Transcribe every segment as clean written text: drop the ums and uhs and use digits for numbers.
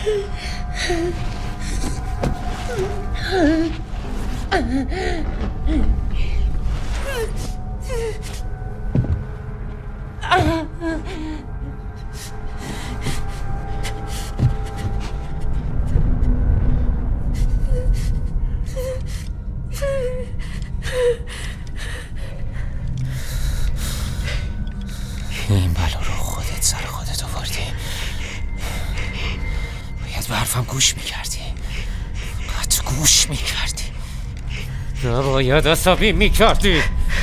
این بلا رو خودت سر خودت آوردی. باید به حرفم گوش میکردی. باید گوش میکردی. باید عصبی میکردی.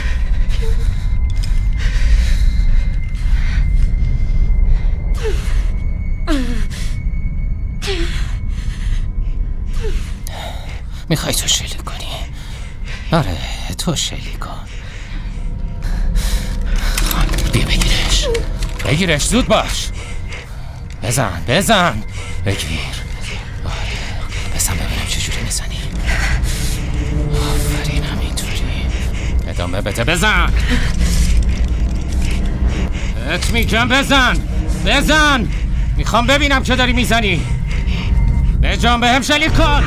میخوای تو شلیک کنی؟ آره تو شلیک کن. بیا بگیرش زود باش. بزن بگیر. آره بزن ببینم چجوری میزنی. آفرین همینطوری ادامه بده. بزن ات میگم بزن. میخوام ببینم چه داری میزنی. به جان بهم شلیک کن.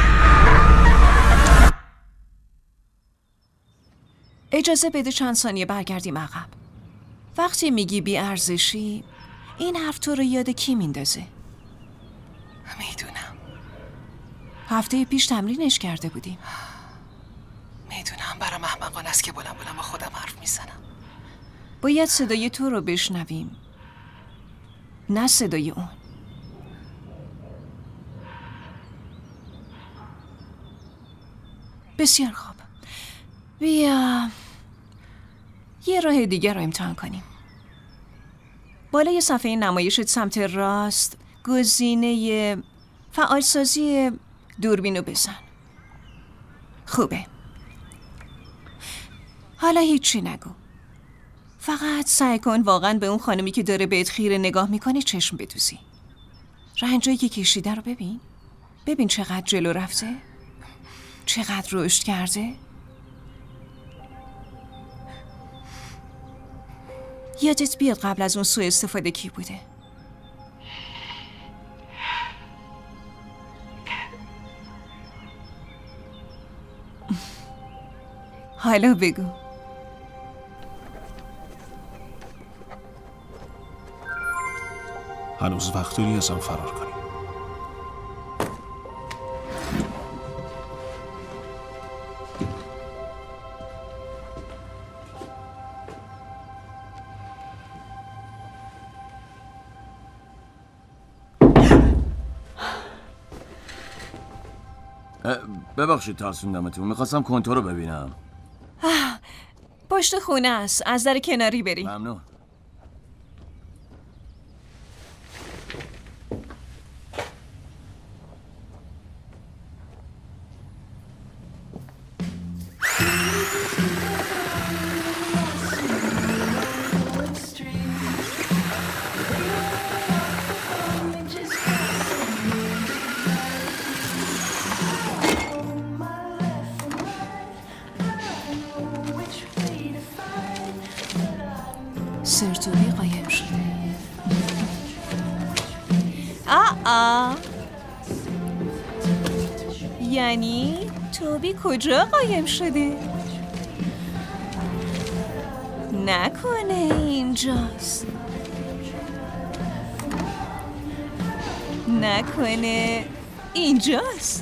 اجازه بده چند ثانیه برگردیم عقب. وقتی میگی بی ارزشی، این حرف تو رو یاد کی میندازه؟ میدونم. هفته پیش تمرینش کرده بودیم. میدونم برام احمقانه است که بلند با خودم حرف میزنم. باید صدای تو رو بشنویم، نه صدای اون. بسیار خوب، بیا یه راه دیگر رو امتحان کنیم. بالای صفحه نمایشت سمت راست گزینه فعالسازی دوربین رو بزن. خوبه. حالا هیچی نگو. فقط سعی کن واقعا به اون خانمی که داره بهت خیره نگاه میکنه چشم بدوزی. رنجایی که کشیده رو ببین چقدر جلو رفته، چقدر رشد کرده. یادت بیاد قبل از اون سوء استفاده کی بوده. حالا بگو. هنوز وقت داری ازم فرار کنی. ببخشید ترسوندمتون. میخواستم کنتور رو ببینم. پشت خونه است، از در کناری بریم. ممنون. سرتوبی قایم شده. یعنی توبی کجا قایم شده؟ نکنه اینجاست. نکنه اینجاست.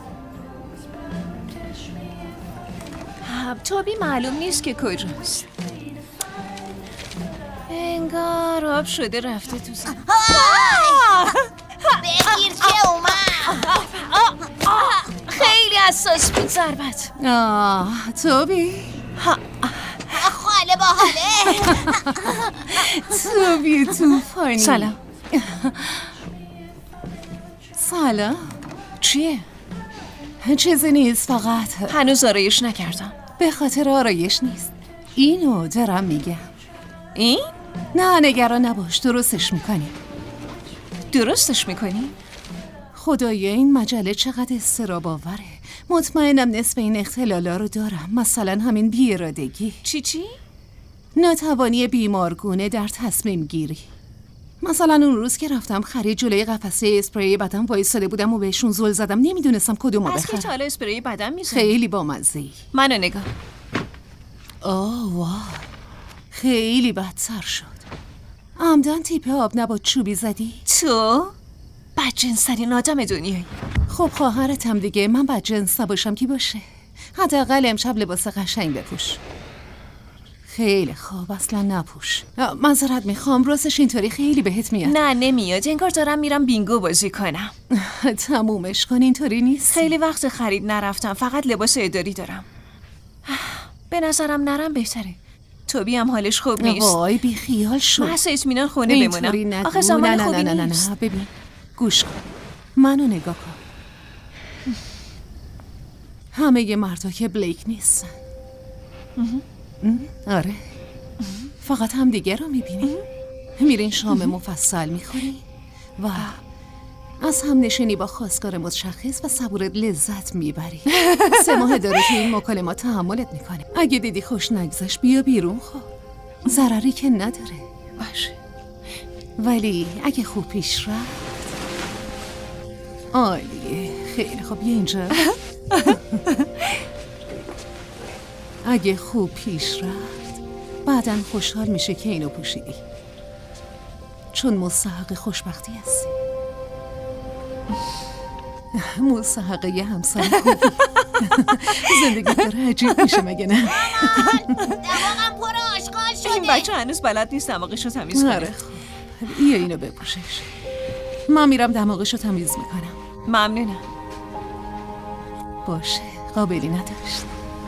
توبی معلوم نیست که کجاست. انگار آب شده رفته تو زمین. بگیر که اومد. خیلی حساس بود ضربت. توبی خاله باحاله. توبی توفانی. سلام. چیه؟ چیزی نیست، فقط هنوز آرایش نکردم. به خاطر آرایش نیست، اینو دارم میگم. این؟ نه نگران نباش، درستش میکنی. درستش میکنی؟ خدایا این مجله چقدر اضطراب آوره. مطمئنم نصف این اختلالا رو دارم. مثلا همین بی‌ارادگی. چی؟ ناتوانی بیمارگونه در تصمیم گیری. مثلا اون روز که رفتم خرید جلوی قفسه اسپری بدن وایساده بودم و بهشون زل زدم، نمیدونستم کدومو از که بخرم. حالا اسپری بدن میزنی؟ خیلی بامزه‌ای. منو نگاه. واه، خیلی بدتر شد. عمدن تیپ آب نبات چوبی زدی؟ تو؟ بدجنس‌ترین آدم دنیایی. خب خواهرتم دیگه، من بدجنس نباشم کی باشه؟ حداقل امشب لباس قشنگ بپوش. خیلی خوب، اصلا نپوش. معذرت میخوام، راستش اینطوری خیلی بهت میاد. نه نمیاد، انگار دارم میرم بینگو بازی کنم. تمومش کن، اینطوری نیست. خیلی وقت خرید نرفتم، فقط لباس اداری دارم. به نظرم نرم بهتره. توبی هم حالش خوب نیست. وای بی خیال شو. محض اطمینان خونه اینطوری بمونم. نگو. آخه زمان نه خوبی نه نه نیست. نه ببین، گوش کن، منو نگاه کن. همه ی مردا که بلیک نیستن. آره، فقط هم دیگه رو میبینی. میرین شام مفصل میخوری و از هم نشینی با خواستگار متشخص و صبورت لذت میبری. 3 ماه داره تو این مکالمات تحملت میکنه. اگه دیدی خوش نگذشت بیا بیرون. خب ضرری که نداره. باشه. ولی اگه خوب پیش رفت عالیه. خیلی خوب، بیا اینجا. اگه خوب پیش رفت بعداً خوشحال میشه که اینو پوشیدی، چون مستحق خوشبختی هستی. مستحق یه همسر خوبی. زندگی داره عجیب میشه مگه نه؟ دماغم پر آشغال شده. این بچه هنوز بلد نیست دماغشو تمیز کنه. آره خوب، بیا اینو بپوشش. من میرم دماغشو تمیز میکنم. ممنونم. باشه، قابلی نداشت.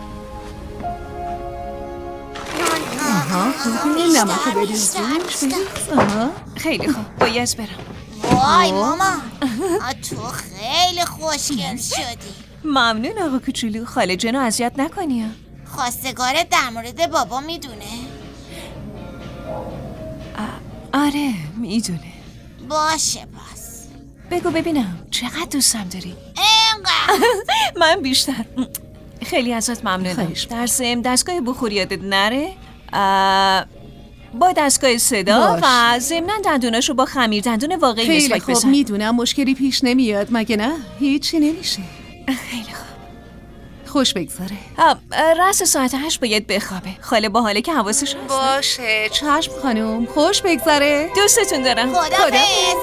خوبه، نمکو بریز روش، بریز. خیلی خوب، باید برم. وای مامان، تو خیلی خوشگل شدی. ممنون آقا کوچولو، خاله جنو اذیت نکنی. خواستگارت در مورد بابا میدونه؟ آره میدونه. باشه پس. بگو ببینم چقدر دوستم داری؟ اینقدر. من بیشتر. خیلی ازت ممنونم. خواهش در ضمن دستگاه بخور یادت نره؟ با دستگاه صدا باش. و ضمناً دندوناشو با خمیر دندون واقعی خیلی مسواک خوب، بزن. میدونم مشکلی پیش نمیاد مگه نه؟ هیچی نمیشه. خیلی خوب. خوش بگذاره. رأس ساعت 8 باید بخوابه. خاله با حاله که حواسش هست. باشه چشم خانم، خوش بگذره. دوستتون دارم. خدافظ.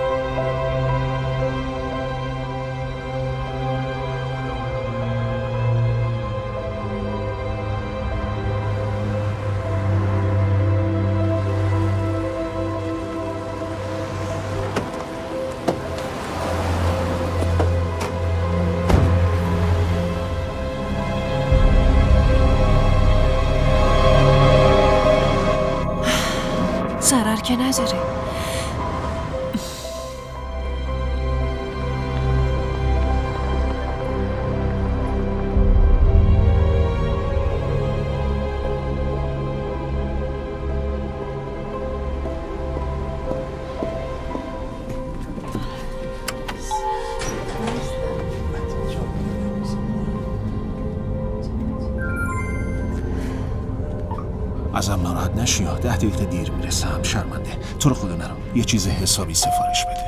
ضرر که نداره. ازم ناراحت نشی، 10 دقیقه دیر میرسم. شرمنده. تو رو خدا نرو، یه چیز حسابی سفارش بده.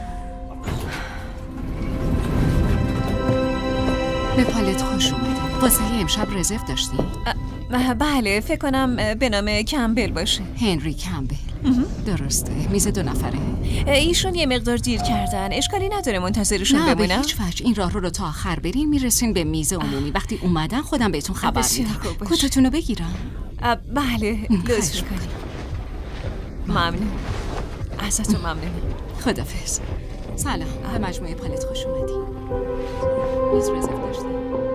به پالت خوش اومدی. واسه امشب رزرو داشتی؟ بله، فکر کنم به نام کمبل باشه. هنری کمبل. درسته، میز 2 نفره. ایشون یه مقدار دیر کردن. اشکالی نداره منتظرشون نه به بمونم؟ هیچ وجه. این راه رو تا آخر برین میرسین به میز عمومی. وقتی اومدن خودم بهتون خبر بسیار میدم. خوب باشه. کتتون رو بگیرم. بله، لطف خواهش کنید. ممنون. ازتون ممنونم. خدافظ. سلام، به مجموعه پالت خوش اومدی. میز رزرو داشتی؟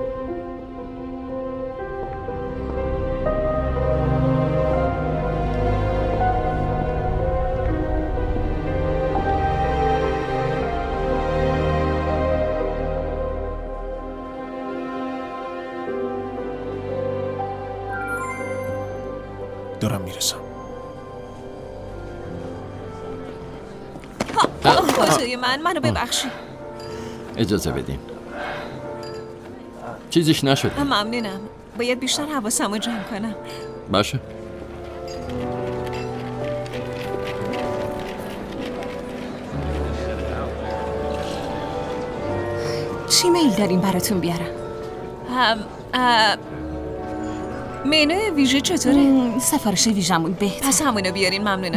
دارم میرسم. خدای منو ببخشید. اجازه بدین. چیزیش نشده. ممنونم. باید بیشتر حواسمو جمع کنم. باشه. چی میل داریم براتون بیارم؟ منو ویژه چطوره؟ سفارش ویژمون بهتر. پس همونو بیارین. ممنونم.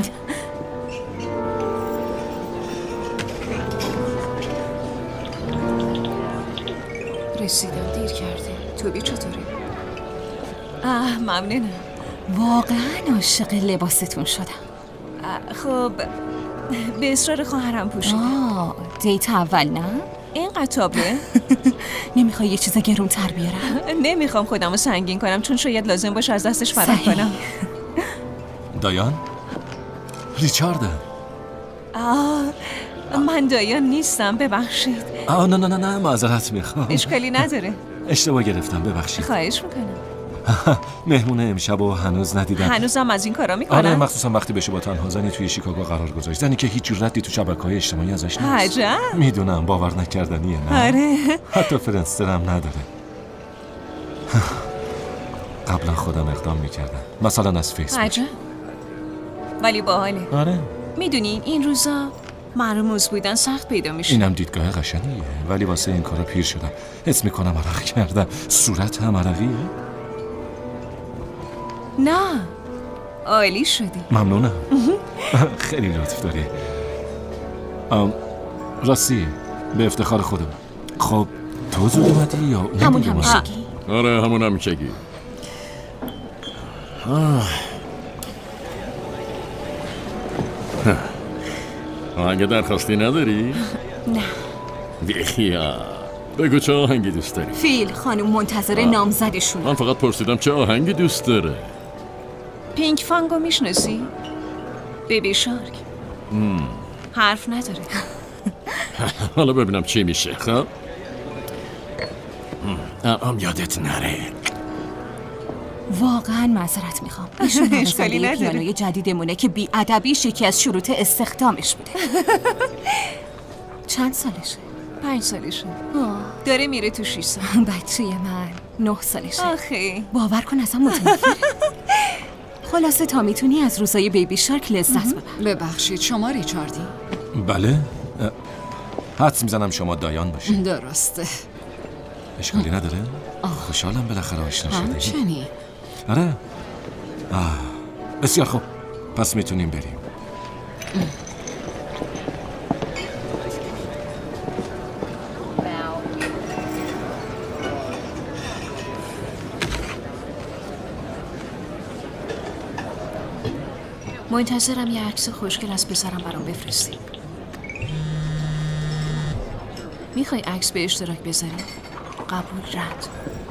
رسیدم، دیر کرده. توبی چطوره؟ ممنونم. واقعا عاشق لباستون شدم. خب به اصرار خواهرم پوشیدم. دیت اول نه؟ اینقدر تابلوه؟ نمیخوای یه چیز گرون تر بیارم؟ نمیخوام خودم رو سنگین کنم چون شاید لازم باشه از دستش فرار کنم. دایان؟ ریچاردم. من دایان نیستم، ببخشید. نه معذرت میخوام. اشکالی نداره. اشتباه گرفتم، ببخشید. خواهش میکنم. مهمون امشب رو هنوز ندیدم. هنوزم از این کارا میکنن؟ آره، مخصوصا وقتی بشه با تنها زنی توی شیکاگو قرار گذاشت، زنی که هیچ جرأتی تو شبکه‌های اجتماعی ازش نیست. عجب. میدونم باور نکردنیه، نه؟ آره. حتی فرنسترم نداره. قبلا خودم اقدام میکردم، مثلا از فیسبوک. عجب. ولی باحاله. آره. میدونین این روزا مرموز بودن سخت پیدا میشه. اینم دیدگاه قشنگیه، ولی واسه این کارا پیر شدم. حس میکنم عرق کردم. صورت هم عرقیه؟ نه، عالی شدی. ممنونم. خیلی لطف داری. راستی به افتخار خودم، خب تو زود اومدی یا اون همون دیگه اومد؟ همیشگی. آره همون همیشگی. آهنگ درخواستی نداری؟ نه. بیا بگو چه آهنگی دوست داری؟ فیل خانم منتظر نامزدشون. من فقط پرسیدم چه آهنگی دوست داره. پینک فانگو میشناسی؟ بیبی شارک. حرف نداره. حالا ببینم چی میشه. خب یادت نره. واقعا معذرت میخوام. ایشون اشکالی نوازنده نداره. پیانوی جدیدمونه که بی‌ادبیش یکی از شروط استخدامش بوده. چند سالشه؟ 5 سالشه. داره میره تو 6 سال. بچه من 9 سالشه. آخه باور کن ازم متنفره. خلاصه تا میتونی از روزای بیبی شارک لذت ببر. ببخشید شما ریچاردی؟ بله. حدس میزنم شما دایان باشید. درسته. اشکالی نداره؟ خوشحالم بالاخره آشنا شدیم. همچنین. آره. بسیار خوب، پس میتونیم بریم. منتظرم یه عکس خوشگل از پسرم برام بفرستی. میخوای عکس به اشتراک بذاری؟ قبول رد.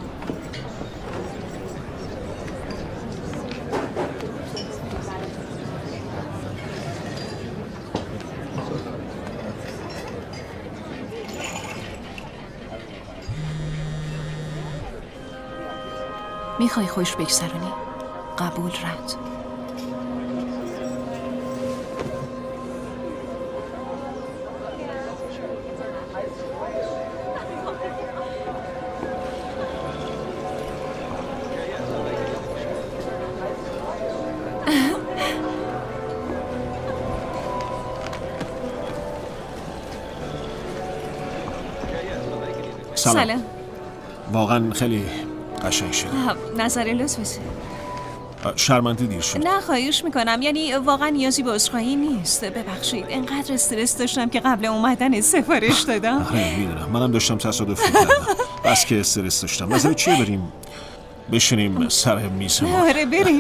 میخوای خوش بگذرونی؟ قبول رد. سلام. واقعا خیلی قشنگ شد. نظر لطفته. شرمنده دیر شد. نه خواهش میکنم، یعنی واقعا نیازی به عذرخواهی نیست. ببخشید انقدر استرس داشتم که قبل اومدن سفارش دادم. آره میدونم، منم داشتم تصادف میکردم. بس که استرس داشتم. نظر چیه بریم بشینیم سر میز ما؟ آره بریم.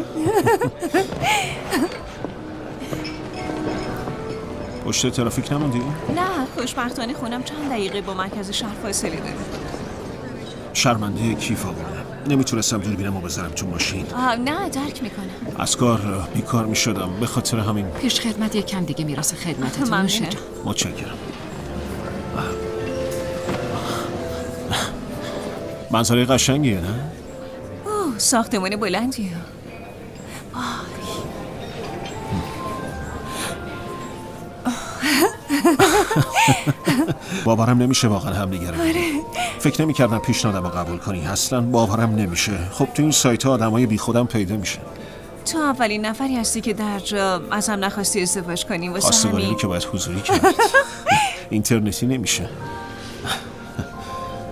پشت ترافیک نموندی؟ نه خوشبختانه خونم چند دقیقه با مرکز شهر فاصله داره. شرمنده کیف آوردم. نمیتونستم دوربینمو بذارم تو ماشین. نه درک میکنم. از کار بیکار میشدم، به خاطر همین. پیش خدمت یک کم دیگه میراث خدمتتون ممنونم. میشه. متشکرم. منظره قشنگیه نه؟ ساختمان بلندیه. باورم نمیشه واقعا همدیگه رو ببینیم. فکر نمی‌کردم پیشنهادمو قبول کنی. اصلا باورم نمیشه. خب تو این سایت‌ها آدمای بی خودم پیدا میشن. تو اولین نفری هستی که در جا ازم نخواستی ازدواج کنیم واسه خواستگاری همین. که باید حضوری کرد. اینترنتی نمیشه.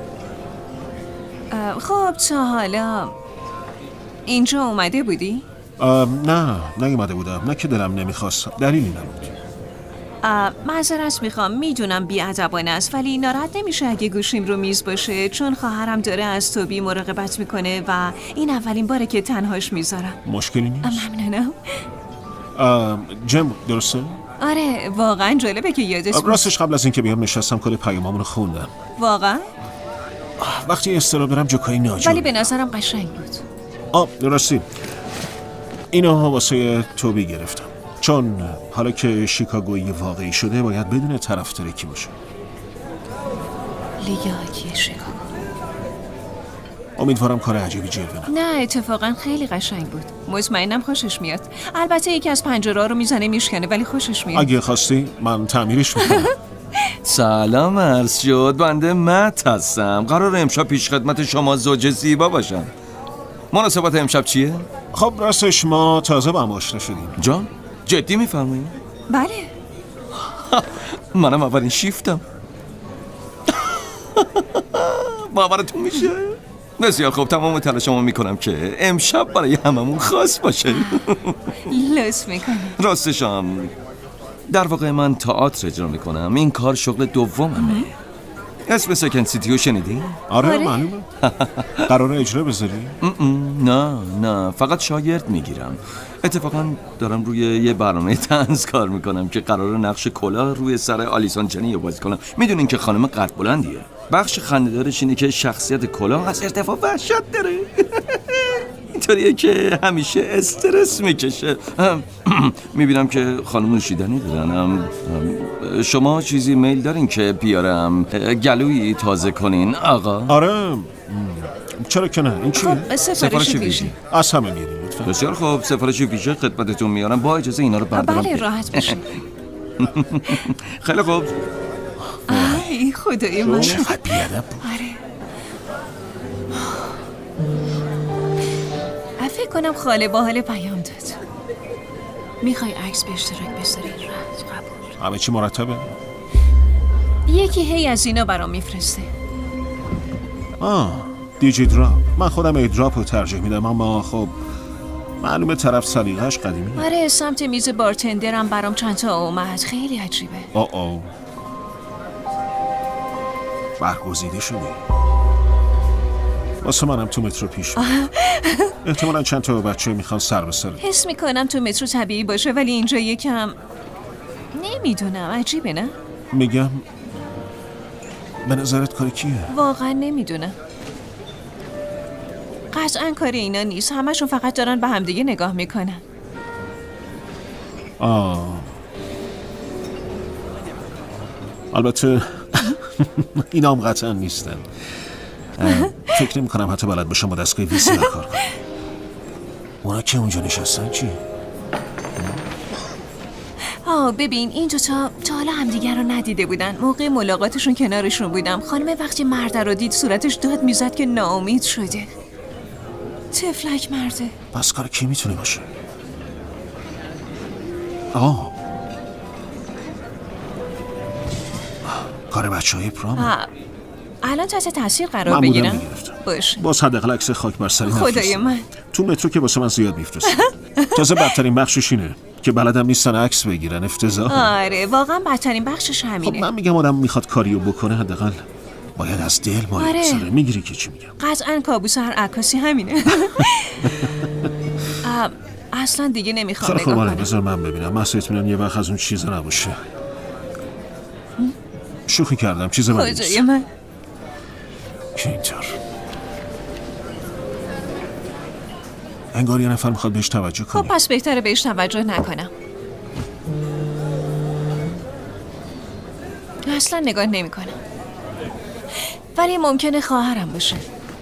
خب تا حالا اینجا اومده بودی؟ نه نیومده بودم، نه که دلم نمیخواست، دلیلی نبود. معذرت میخوام، میدونم بی‌ادبانه است ولی ناراحت نمیشه اگه گوشیم رو میز باشه، چون خواهرم داره از توبی مراقبت میکنه و این اولین باره که تنهاش میذارم. مشکلی نیست. ممنونم. جم درسته؟ آره واقعا جالبه که یادش بود. راستش قبل از اینکه بیام نشستم کل پیامامون رو خوندم. واقعا؟ وقتی استراب دارم جوکای ناجور. ولی به نظرم قشنگ بود. راستی اینا واسه توبی گرفتم، چون حالا که شیکاگویی واقعی شده باید بدون طرفدار کی باشه. لیگ هاکی شیکاگو. امیدوارم کار عجیبی جلوه نه اتفاقا خیلی قشنگ بود، مطمئنم خوشش میاد. البته یکی از پنجره رو میزنه میشکنه ولی خوشش میاد. اگه خواستی من تعمیرش میکنم. سلام عرض شد، بنده مت هستم. قرار امشب پیش خدمت شما زوج زیبا باشم. مناسبت امشب چیه؟ خب راستش ما تازه با هم آشنا شدیم. جان؟ جدی میفرمایید؟ بله. منم اولین شیفتم. باورتون میشه؟ بسیار خوب، تمام تلاشمو میکنم که امشب برای هممون خاص باشه. لطف میکنم. راستشم در واقع من تئاتر اجرا میکنم، این کار شغل دوممه. اسم سکند سیتیو شنیدی؟ آره معلومه. قراره اجرا بذاری؟ نه فقط شاگرد میگیرم. اتفاقا دارم روی یه برنامه طنز کار میکنم که قراره نقش کلاه روی سر آلیسون جنی رو بازی کنم. میدونین که خانم قد بلندیه. بخش خنده‌دارش اینه که شخصیت کلاه از ارتفاع وحشت داره. اینطوریه که همیشه استرس میکشه. میبینم که خانم نوشیدنی دارن. شما چیزی میل دارین که بیارم گلویی تازه کنین آقا؟ آره چرا که نه. این چیه؟ خب سفارش ویژه. از همه میریم لطفا. بسیار خوب، سفارش ویژه خدمتتون میارم. با اجازه اینا رو بردارم. بله راحت باشین. خیلی خوب. ای خدای من. چقدر بیادب بود. آره. فکر کنم خاله با حال پیام داد. میخوای عکس به اشتراک بذاری؟ رد قبول. همه چی مرتبه؟ یکی هی از اینا برام میفرسته. دیجی دراپ. من خودم ایدراپ رو ترجیح میدم، اما خب معلومه طرف سلیقه‌اش قدیمیه. آره سمت میز بارتندرم برام چند تا اومد، خیلی عجیبه. برگزیده شدی. واسه منم تو مترو پیش میاد. احتمالاً چند تا بچه میخوان سر به سر. حس میکنم تو مترو طبیعی باشه ولی اینجا یکم نمیدونم عجیبه نه؟ میگم به نظرت کار کیه؟ واقعا نمیدونم. قطعا کار اینا نیست، همشون فقط دارن به همدیگه نگاه میکنن. البته اینا هم قطعا نیستن. فکر نمی کنم حتی بلد باشم با دستگاه ویسی کار کنم. اونا که اونجا نشستن چی؟ ببین این دوتا تا حالا همدیگر رو ندیده بودن. موقع ملاقاتشون کنارشون بودم. خانم وقتی مرد رو دید صورتش داد میزد که ناامید شده. تفلک مرده. پس کار کی میتونه باشه؟ کار بچه های پرام. الان تحت تاثیر قرار بگیرم؟ باشه. باز حداقل عکس خاک بر سری نفرستم. خدای من. تو مترو که واسه من زیاد میفرستم. تازه بدترین بخشش اینه که بلدم نیستن عکس بگیرن. افتضاح. آره واقعا بدترین بخشش همینه. خب من میگم آدم میخواد کاریو بکنه حداقل باید از دل مایه بذاره. میگیری که چی میگم؟ قطعا کابوس هر عکاسی همینه. اصلا دیگه نمیخوام نگاه کنم. بذار من ببینم. من اطمینان یه وقت از اون چیزا نباشه. شوخی کردم، چیز من نیست. خدای من. که اینطور انگار یه نفر میخواد بهش توجه کنی. خب پس بهتره بهش توجه نکنم. اصلا نگاه نمی کنم. ولی ممکنه خواهرم باشه.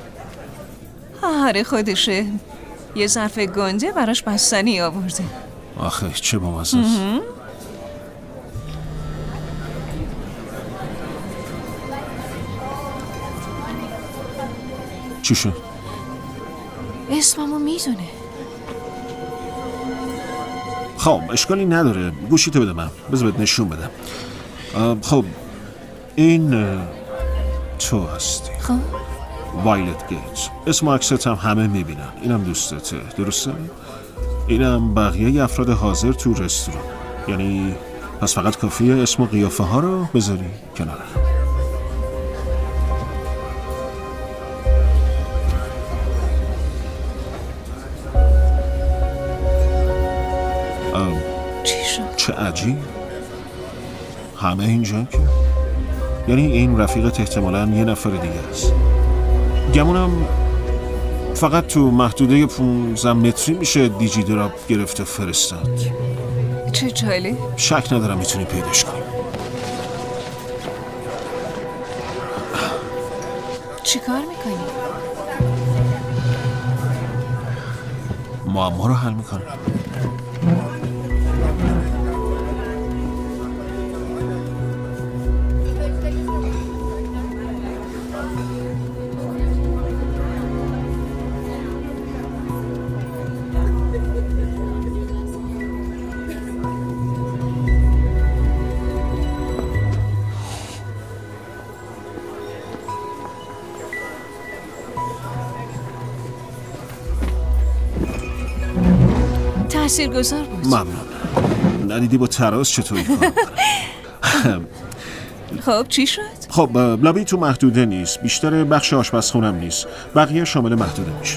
آره خودشه. یه ظرف گنده براش بستنی آورده. آخه چه بامزه است. چی شد؟ اسممو میدونه. خب اشکالی نداره. گوشیتو بده من. بذار بهت نشون بدم. خب این تو هستی. خب وایلت گیت. اسم و عکست هم همه میبینن. اینم دوستته، درسته؟ اینم بقیه افراد حاضر تو رستوران. یعنی پس فقط کافیه اسم و قیافه ها رو بذاری کنار. چی شد؟ چه عجیب. همه اینجا که یعنی این رفیقت احتمالاً یه نفر دیگه است. گمونم فقط تو محدوده 15 متری میشه دیجی دراپ گرفته فرستاد. چه جالب. شک ندارم میتونی پیداش کنی. چی کار میکنی؟ معما رو حل میکنی. تاثیرگذار بود. ممنون. ندیدی با تراس چطوری کار میکنم. خب چی شد؟ خب لابی تو محدوده نیست. بیشتر بخش آشپزخونم نیست. بقیه شامل محدوده میشه.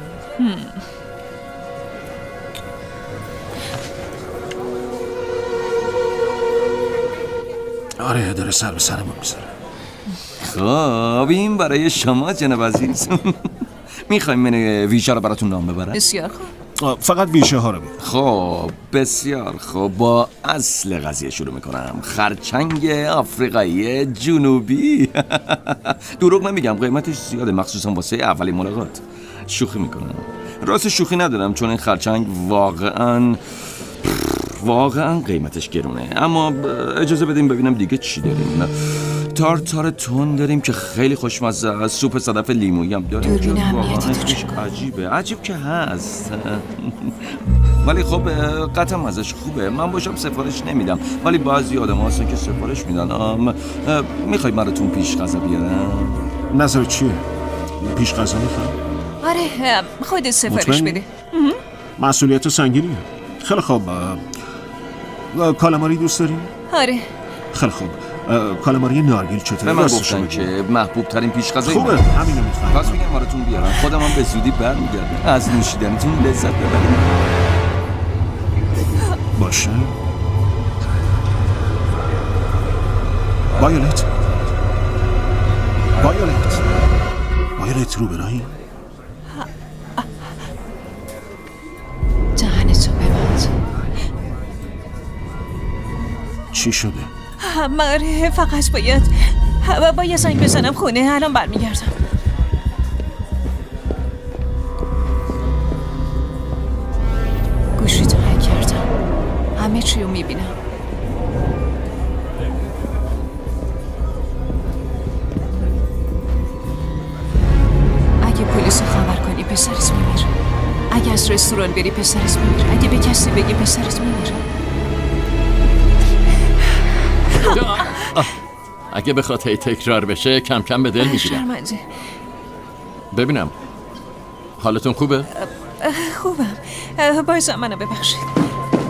آره داره سر به سرمون میذاره. خب این برای شما جناب عزیز. میخوایم منو ویژه رو براتون نام ببرم؟ بسیار خوب. فقط ویژه ها رو بگو. خب بسیار خب، با اصل قضیه شروع میکنم. خرچنگ آفریقایی جنوبی. دروغ نمیگم، قیمتش زیاده، مخصوصا واسه اولین ملاقات. شوخی میکنم. راست شوخی ندارم، چون این خرچنگ واقعا قیمتش گرونه. اما اجازه بدیم ببینم دیگه چی داریم. تارتار تون داریم که خیلی خوشمزه است. سوپ صدف لیمویی هم داریم که واقعا عجیب که هست. ولی خب قطعا مزش خوبه. من باشم سفارش نمیدم، ولی بعضی آدم هستن که سفارش میدن. میخوای براتون پیش غذا بیارم؟ نظر چیه؟ پیش غذا میخوام؟ آره خودت سفارش بده. مسئولیت سنگینیه. خیلی خوب. کالاماری دوست داری؟ آره. خیلی خوب. کالاماری نارگیل چطوره؟ به من گفتن که محبوب ترین پیش غذای خوبه، همینو میخوام. پس میگم براتون بیارم. خودم هم به زودی برمیگردم. از نوشیدنتون لذت ببرید. باشه. وایولت رو برایی؟ دهنتو ببند. چی شده؟ آره فقط باید زنگ بزنم خونه. الان برمیگردم. گوشیتو هک کردم. همه چی رو میبینم. اگه پلیس خبر کنی پسرت میمیره. اگه از رستوران بری پسرت میمیره. اگه به کسی بگی پسرت میمیره. اگه بخواد هی تکرار بشه کم کم به دل میگیرم. شرمنده. ببینم حالتون خوبه؟ خوبم. باید منو ببخشید.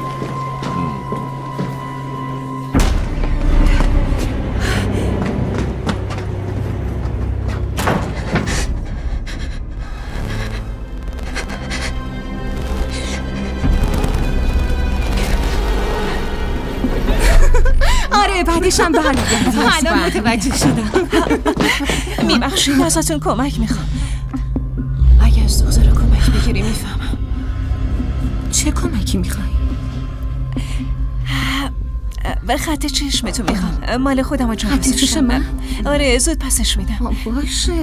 آره بعدشم برمیگردم. الان متوجه شدم. میبخشید ازتون کمک میخوام. اگه از دختر کمک بگیری میفهمم. چه کمکی میخوای؟ به خط چشمتو میخوام. مال خودم رو جا خط چشم من؟ آره زود پسش میدم. باشه.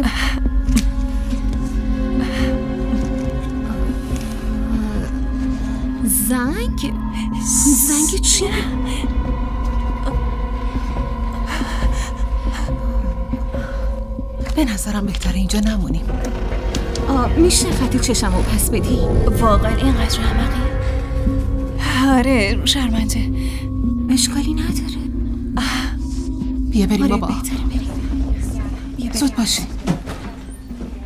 زنگ چی؟ به نظرم بهتره اینجا نمونیم. میشه خط چشمو پس بدی؟ واقعا اینقدر احمقی؟ آره شرمنده. اشکالی نداره. بیا بریم آره بابا. بهتره بریم. زود باشه.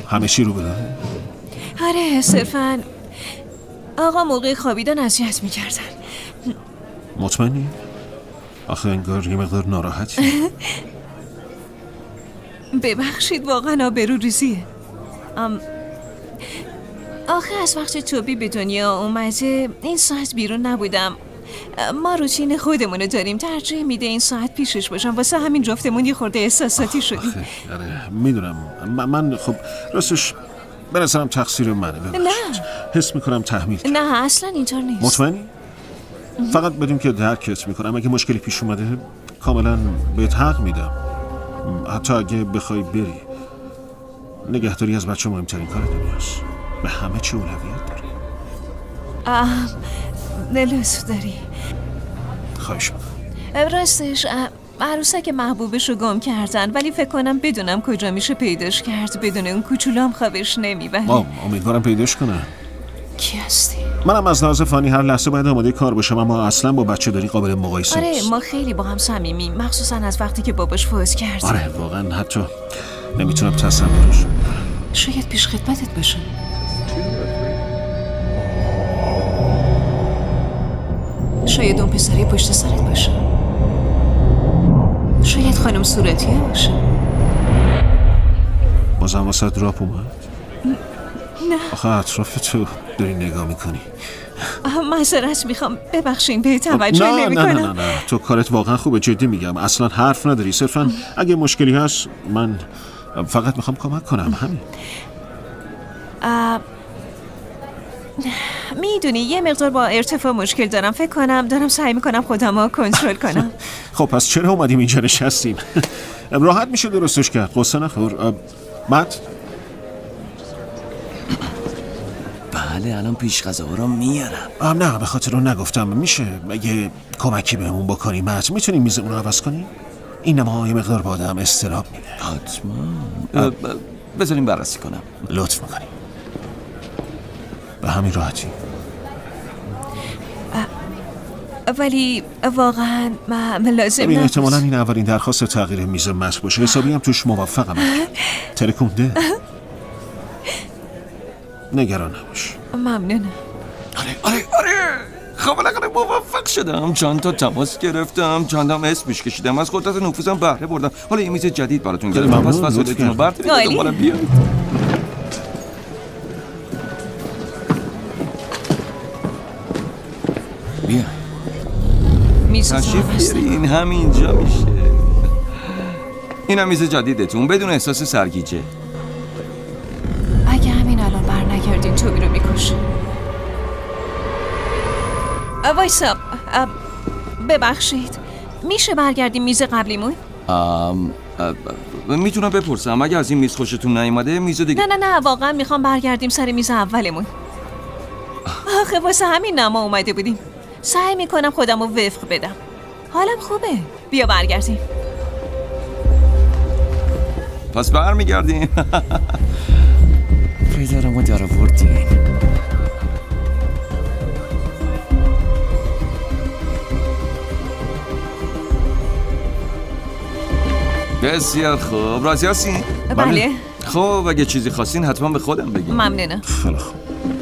همه چی رو بده؟ آره صرفا آقا موقع خوابیدن اذیت میکردن. مطمئنی؟ آخه انگار یه مقدار ناراحتی. ببخشید واقعا آبروریزیه. آخه از وقتی توبی به دنیا اومده این ساعت بیرون نبودم. ما روتین خودمونو داریم، ترجیح میده این ساعت پیشش باشم، واسه همین جفتمون یه خورده احساساتی شدیم. آره میدونم. من خب راستش به نظرم تقصیر منه. نه حس میکنم تحمیل. نه اصلا اینطور نیست. مطمئنی؟ فقط بدون که درکت میکنم اگه مشکلی پیش اومده کاملا بهت حق میدم، حتی اگه بخوای بری. نگهداری از بچه مهمترین کار دنیاست، به همه چی اولویت داری. لطف داری. خواهش میکنم. راستش عروسک محبوبش رو گم کردن، ولی فکر کنم بدونم کجا میشه پیداش کرد. بدون اون کوچولو هم خوابش نمیبره. امیدوارم پیداش کنم. کی هستی؟ منم از لحاظ فانی هر لحظه باید آماده کار باشم، اما اصلا با بچه داری قابل مقایسه نیست. آره ما خیلی با هم صمیمیم، مخصوصا از وقتی که باباش فوت کرد. آره واقعا حتی نمیتونم تصورش. شاید پیش خدمتت باشه. شاید اون پسری پشت سرت باشه. شاید خانم صورتیه باشه. بازم واسه دراپ اومد؟ نه آخه اطراف تو داری نگاه میکنی. معذرت میخوام، ببخشین به توجه نمیکنم. نه تو کارت واقعا خوبه، جدی میگم. اصلا حرف نداری، صرفا اگه مشکلی هست من فقط میخوام کمک کنم، همین. میدونی یه مقدار با ارتفاع مشکل دارم، فکر کنم دارم سعی میکنم خودم رو کنترل کنم. خب پس چرا اومدیم اینجا نشستیم؟ راحت میشه درستش کرد، قصه نخور. مت؟ بله الان پیش غذا رو میارم. نه به خاطر رو نگفتم. میشه اگه کمکی بهمون بکنی مت؟ میتونی میزمون رو عوض کنی؟ این نما یه مقدار با آدم استراب میده. حتما. بذاریم بررسی کنم. لطف میکنی. به همین راحتی. ولی واقعا لازم ببین احتمالا این اولین درخواست تغییر میز مت باشه. حسابی هم توش موفقم. ترکونده. نگران نباش. ممنونم. آره خب بالاخره موفق شدم. چند تا تماس گرفتم، چندم اسمش کشیدم، از قدرت نفوذم بهره بردم. حالا یه میز جدید براتون گرفتم. پس وسایلتون رو بردارید دنبالم بیاید. بیا تشریف بیارین، همینجا میشه. این هم میز جدیدتون بدون احساس سرگیجه. اگه همین الان بر نگردین توبی رو میکشه. وایسا، ببخشید میشه برگردیم میز قبلیمون؟ میتونم بپرسم اگه از این میز خوشتون نیومده میز دیگه؟ نه واقعا میخوام برگردیم سر میز اولمون. آخه واسه همین نما اومده بودیم. سعی میکنم خودم رو وفق بدم. حالم خوبه. بیا برگردیم. پس برمیگردیم. پدرمو در آوردین. بسیار خوب. راضی هستین؟ بله. خب اگه چیزی خواستین حتما به خودم بگین. ممنونم. خیلی خوب.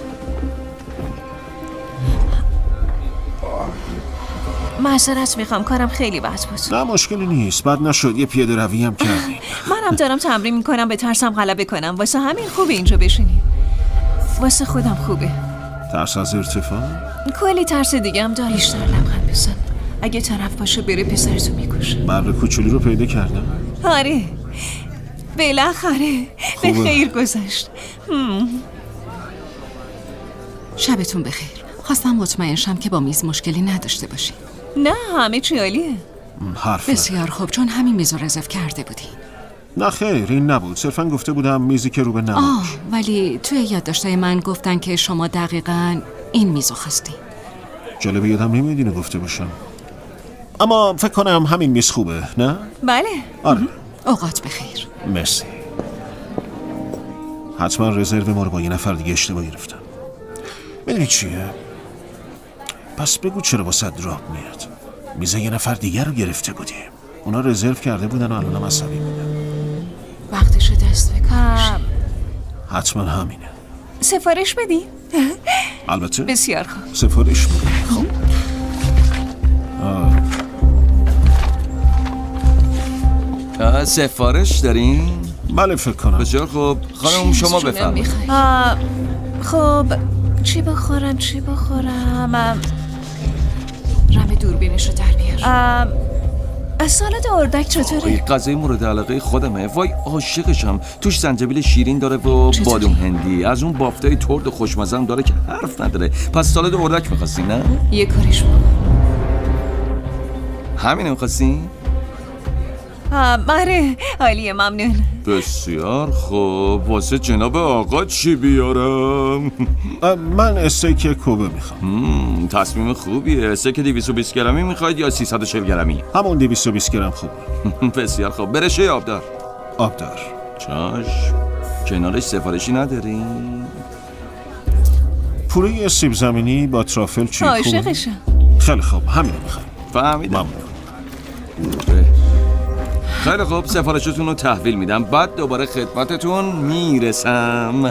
معذرت میخوام، کارم خیلی بد بود. نه مشکلی نیست، بد نشد. یه پیاده روی هم کردیم. منم دارم تمرین میکنم به ترسم غلبه کنم. واسه همین خوبه اینجا بشینیم. واسه خودم خوبه. ترس از ارتفاع؟ کلی ترس دیگه هم داری. بیشتر لبخند بزن. اگه طرف باشه بره پسرتو میکشه. بره کوچولی رو پیدا کردم. آره بالاخره به خیر گذشت. شبتون بخیر. خواستم مطمئن شم که با میز مشکلی نداشته باشی. نه همه چی عالیه. حرف بسیار خوب، چون همین میز رو رزرو کرده بودی. نه خیر این نبود، صرفا گفته بودم میزی که رو به نماش. ولی توی یادداشتای من گفتن که شما دقیقاً این میزو خواستی. جالبه یادم نمیاد اینو گفته باشم، اما فکر کنم همین میز خوبه، نه؟ بله. آره. اوقات بخیر. مرسی. حتما رزرو ما رو با یه نفر دیگه اشتباه گرفتم. میدونی چیه؟ پس بگو چرا واسه دراپ میاد؟ میز یه نفر دیگه رو گرفته بودیم. اونا رزرو کرده بودن و الانم عصبی بودن. وقتش دست بکش. حتما همینه. سفارش بدی؟ البته بسیار خوب. سفارش میدم. خب سفارش دارین؟ بله فکر کنم. بسیار خوب. خانم شما بفرمایید. خب چی بخورم؟ رم دوربینش رو در بیار. سالاد اردک چطوره؟ غذای مورد علاقه خودمه. وای عاشقشم. توش زنجبیل شیرین داره و بادوم هندی. از اون بافتای ترد و خوشمزه هم داره که حرف نداره. پس سالاد اردک می‌خواستی نه؟ یه کاریش بکن. همین می‌خواستی؟ آره عالیه ممنون. بسیار خوب. واسه جناب آقا چی بیارم؟ من استیک کوبه میخوام. تصمیم خوبیه. استیک 220 گرمی میخواید یا 340 گرمی؟ همون 220 گرم خوبه. بسیار خوب. برشه یا آبدار؟ آبدار. چاش. کنارش سفارشی ندارین؟ پوره سیب زمینی با ترافل چی؟ عاشقشم. خیلی خوب همینو میخوام. فهمیدم. ممنون. خیلی خوب سفارشتون رو تحویل میدم. بعد دوباره خدمتتون میرسم.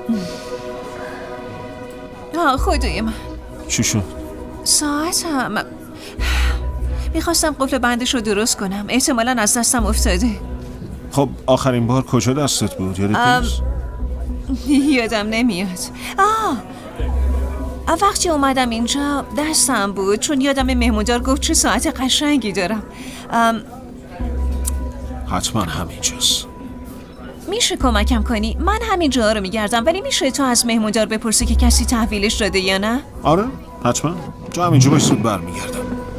خدای من. چی شد؟ ساعتم. میخواستم قفل بندش رو درست کنم. احتمالاً از دستم افتاده. خب آخرین بار کجا دستت بود؟ یادم نمیاد. وقتی اومدم اینجا دستم بود چون یادم مهموندار گفت چه ساعت قشنگی دارم. حتما همینجاست. میشه کمکم کنی؟ من همین جاها رو میگردم ولی میشه تو از مهموندار بپرسی که کسی تحویلش داده یا نه؟ آره حتما. جا همینجا باش زود برمیگردم.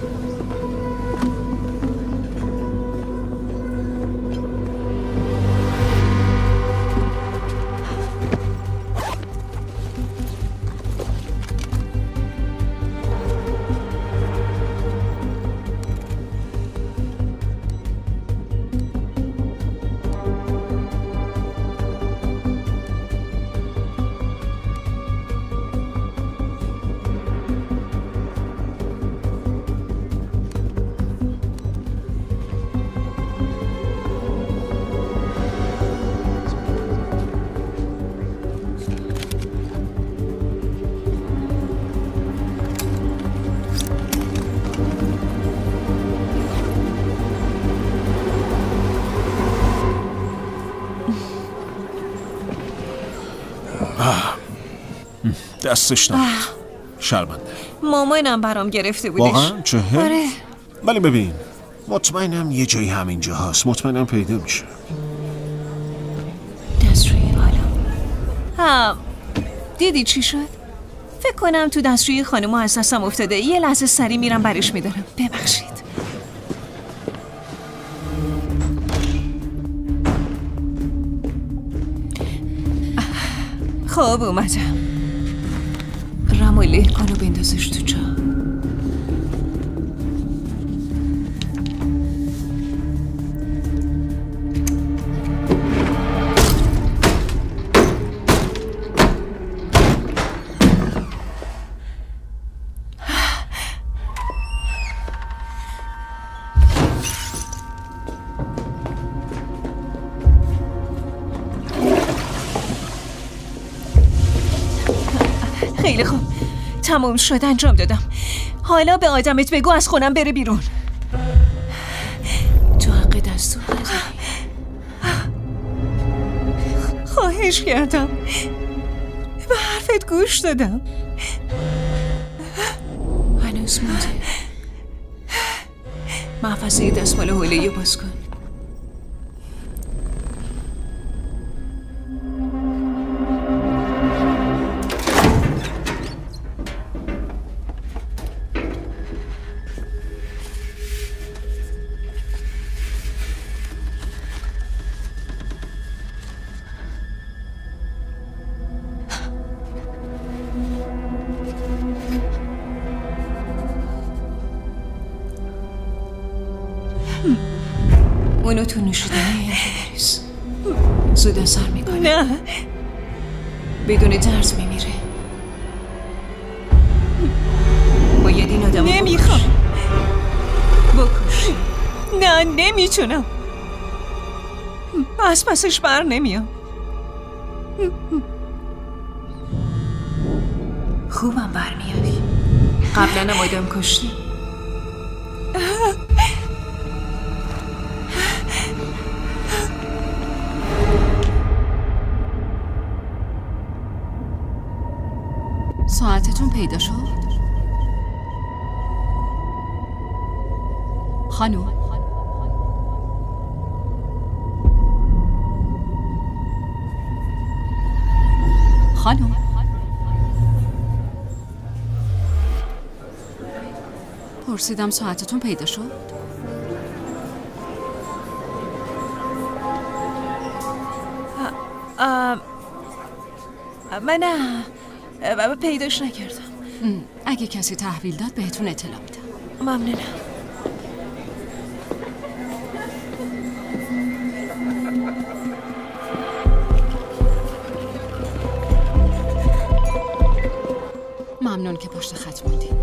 دستش نمید. شرمنده. مامانم برام گرفته بودش. واقعا؟ چه؟ آره. ولی ببین مطمئنم یه جایی همینجا هست. مطمئنم پیدا میشه. دستشوی حالا. دیدی چی شد؟ فکر کنم تو دستشوی خانوما از دستم افتاده. یه لحظه سری میرم برش میدارم. ببخشید. خب اومدم. رم و له کن و بندازش تو جا. خیلی خوب تموم شد. انجام دادم. حالا به آدمت بگو از خونم بره بیرون. تو حق دستور نداری. خواهش کردم. به حرفت گوش دادم. هنوز مونده. محفظه دستمال حوله باز کن. اونو تو نوشیدنی بریز. زود اثر میکنه. نه بدون درد میمیره. باید این آدم نمیخوام بکش. نه نمیتونم. از پسش بر نمیام. خوبم برمیاری. قبلا هم آدم کشتی. ساعتتون پیدا شد؟ خانم خانم پرسیدم ساعتتون پیدا شد؟ من پیداش نکردم. اگه کسی تحویل داد بهتون اطلاع میدم. ممنونم. ممنون که پشت خط موندین.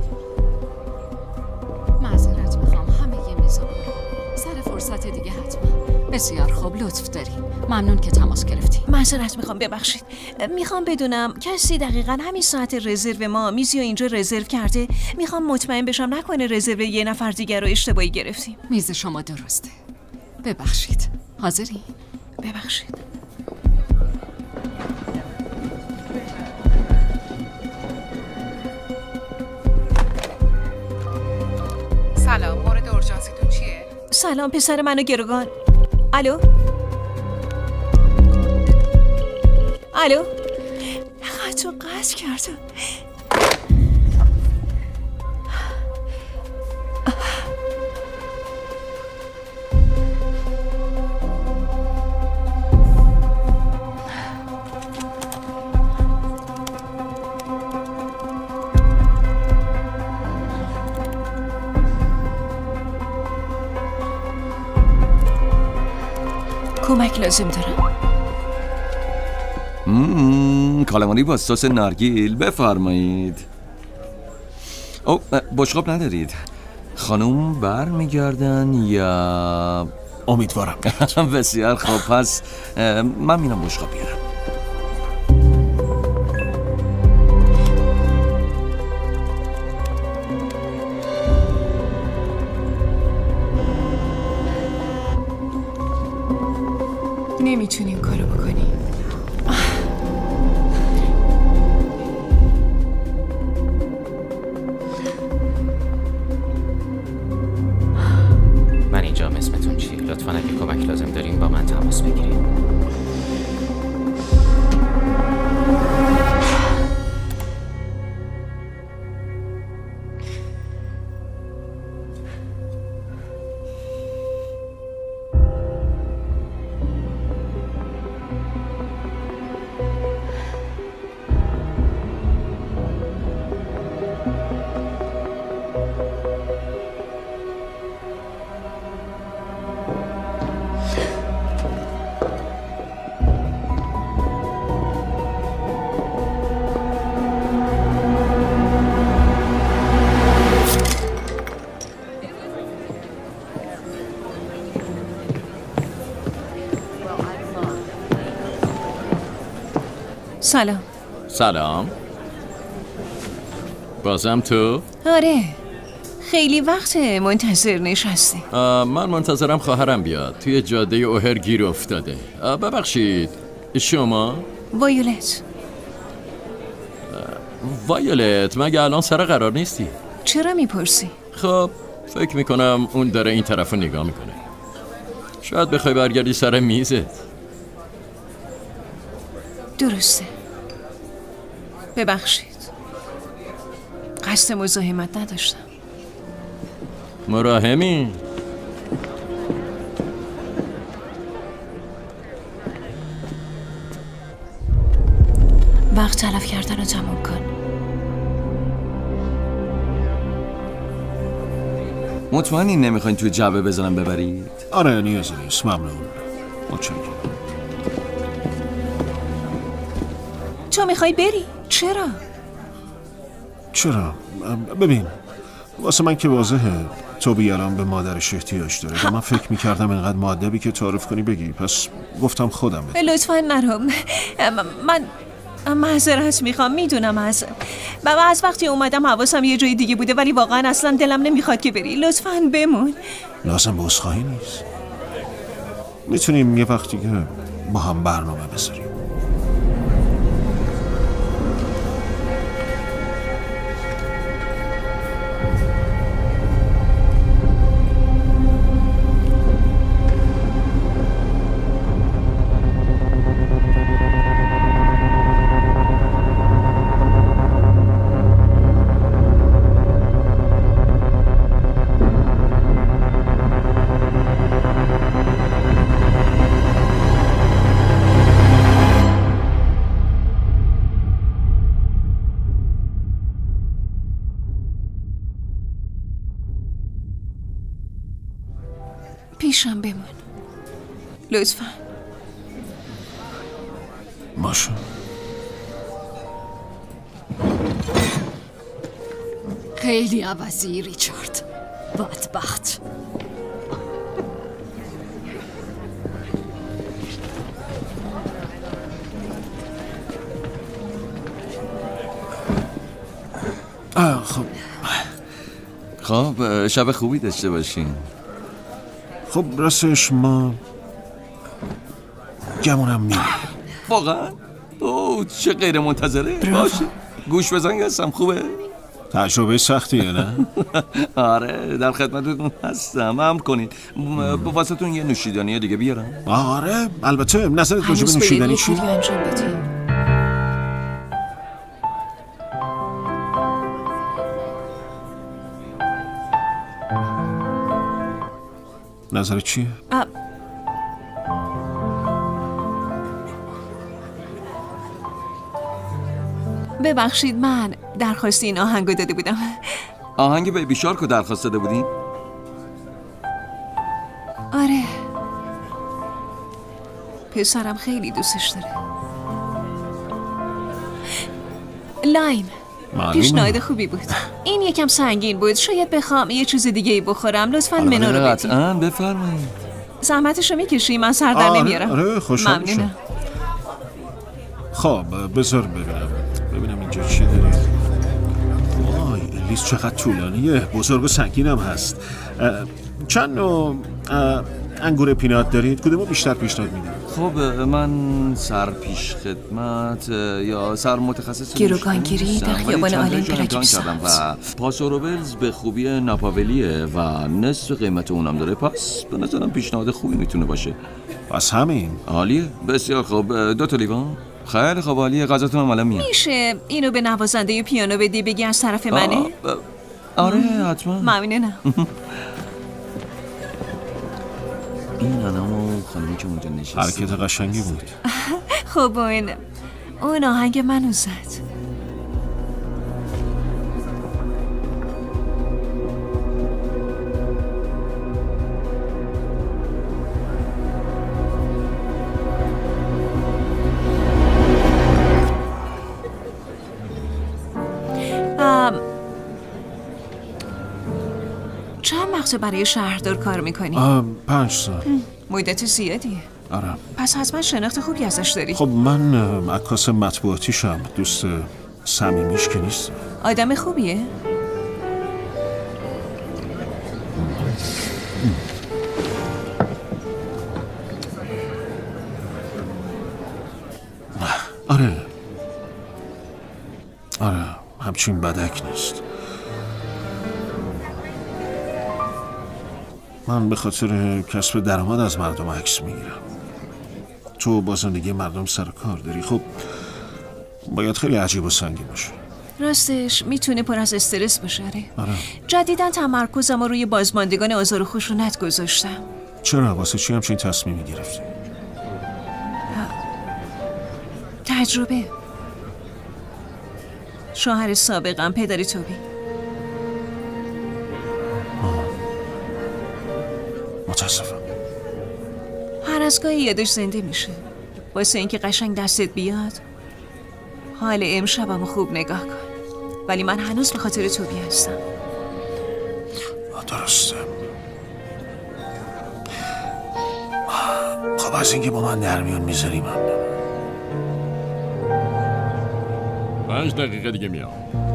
معذرت میخوام همه یه میزا برو. سر فرصت دیگه حتما. بسیار خوب، لطف داری. ممنون که تماس گرفتی. معذرت میخوام، ببخشید. میخوام بدونم کسی دقیقاً همین ساعت رزرو ما میزی و اینجا رزرو کرده. میخوام مطمئن بشم نکنه رزرو یه نفر دیگر رو اشتباهی گرفتیم. میز شما درسته. ببخشید. حاضری؟ ببخشید. سلام، مورد اورژانسیتون چیه؟ سلام، پسر منو گروگان. الو؟ الو؟ خطو قطع کردم. کمک لازم دارم. کالاماری با سس نارگیل، بفرمایید. او بشقاب ندارید؟ خانوم بر میگردن یا؟ امیدوارم. بسیار خوب، پس من میرم بشقاب بیارم. نمیتونیم کارو بکنیم. من اینجام، اسمتون چیه؟ لطفاً اگه کمک لازم دارین با من تماس بگیرید. سلام. سلام. بازم تو؟ آره، خیلی وقت منتظر نشستی. من منتظرم خواهرم بیاد. توی جاده اوهر گیر افتاده. ببخشید، شما؟ وایولت. وایولت، مگه الان سر قرار نیستی؟ چرا میپرسی؟ خب فکر میکنم اون داره این طرف رو نگاه میکنه. شاید بخوای برگردی سر میزت. درسته. ببخشید، قصد مزاحمت نداشتم. مراهمی؟ وقت تلف کردن رو تموم کن. مطمئنین نمیخواین توی جعبه بزنم ببرید؟ آره نیازی نیست، ممنون. متشکرم. تو میخوای بری؟ چرا؟ چرا؟ ببین، واسه من که واضحه. توبی الان به مادرش احتیاج داره و من فکر میکردم اینقدر مؤدبی که تعارف کنی بگی، پس گفتم خودم بگم. لطفاً نرو. من معذرت میخوام، میدونم از وقتی اومدم حواسم یه جای دیگه بوده، ولی واقعا اصلا دلم نمیخواد که بری. لطفاً بمون. لازم به عذرخواهی نیست. میتونیم یه وقتی که با هم برنامه بذاریم. پیشم بمون لطفاً. باشه. خیلی عوضی ریچارد، بدبخت. خب شب خوبی داشته باشین. خب راستش ما گمونم میره. واقعا؟ اوه چه غیر منتظره. باشه گوش بزن هستم. خوبه؟ تجربه سختیه نه؟ آره در خدمتتون هستم. هم کنید واسهتون یه نوشیدنی دیگه بیارم. آره البته. نظرت راجع به نوشیدنی چی؟ نظرت چیه؟ ببخشید من درخواست این آهنگو داده بودم. آهنگ بیبی شارکو درخواست داده بودین؟ آره پسرم خیلی دوستش داره. لایم پیشنهاد خوبی بود. این یکم سنگین بود، شاید بخوام یه چیز دیگه بخورم. لطفاً منو رو بدید. قطعاً بفرمایید. زحمتشو میکشی، من سر در نمیارم. آره خوشحال ممنونم. خب بذار ببینم اینجا چی داری. وای این لیست چقدر طولانیه، بزرگ و سنگینم هست. چند نوع انگور پینات دارید؟ کدومو بیشتر پیشنهاد میدید؟ خب من سر پیش خدمت یا سر متخصص گروگانگیری در خیابان آلن و پاسو روبلز به خوبی ناپاولیه و نصف قیمت اونم داره، پس به نظرم پیشنهاد خوبی میتونه باشه. پس همین عالیه. بسیار خوب. 2 تا لیوان. خیلی خوب عالیه. غذاتون هم الان میاد. میشه اینو به نوازنده پیانو بدی بگی از طرف منه؟ آره حتما. ممنونم. این آنامو خانمی که اونجا نشسته حرکت قشنگی بود. خب اون آهنگ منو زد. چند وقت برای شهردار کار میکنی؟ 5 سال. مدت زیادیه. آره. پس حتما شناخت خوبی ازش داری. خب من عکاس مطبوعاتیشم، دوست صمیمیش که نیست. آدم خوبیه؟ آره همچین بدک نیست. من به خاطر کسب درآمد از مردم عکس میگیرم. تو با زندگی مردم سر کار داری، خب باید خیلی عجیب و سنگین باشه. راستش میتونه پر از استرس باشه. آره. جدیداً تمرکزم روی بازماندگان آزار و خشونت گذاشتم. چرا؟ واسه چی همچین تصمیمی گرفتی؟ تجربه. شوهر سابقم پدر توبی. متاسفم. هر از گاهی یادش زنده میشه. واسه اینکه قشنگ دستت بیاد حال امشبمو خوب نگاه کن. ولی من هنوز به خاطر توبی هستم. درسته. خب از اینکه با من در میون میذاری ممنونم. 5 دقیقه دیگه میام.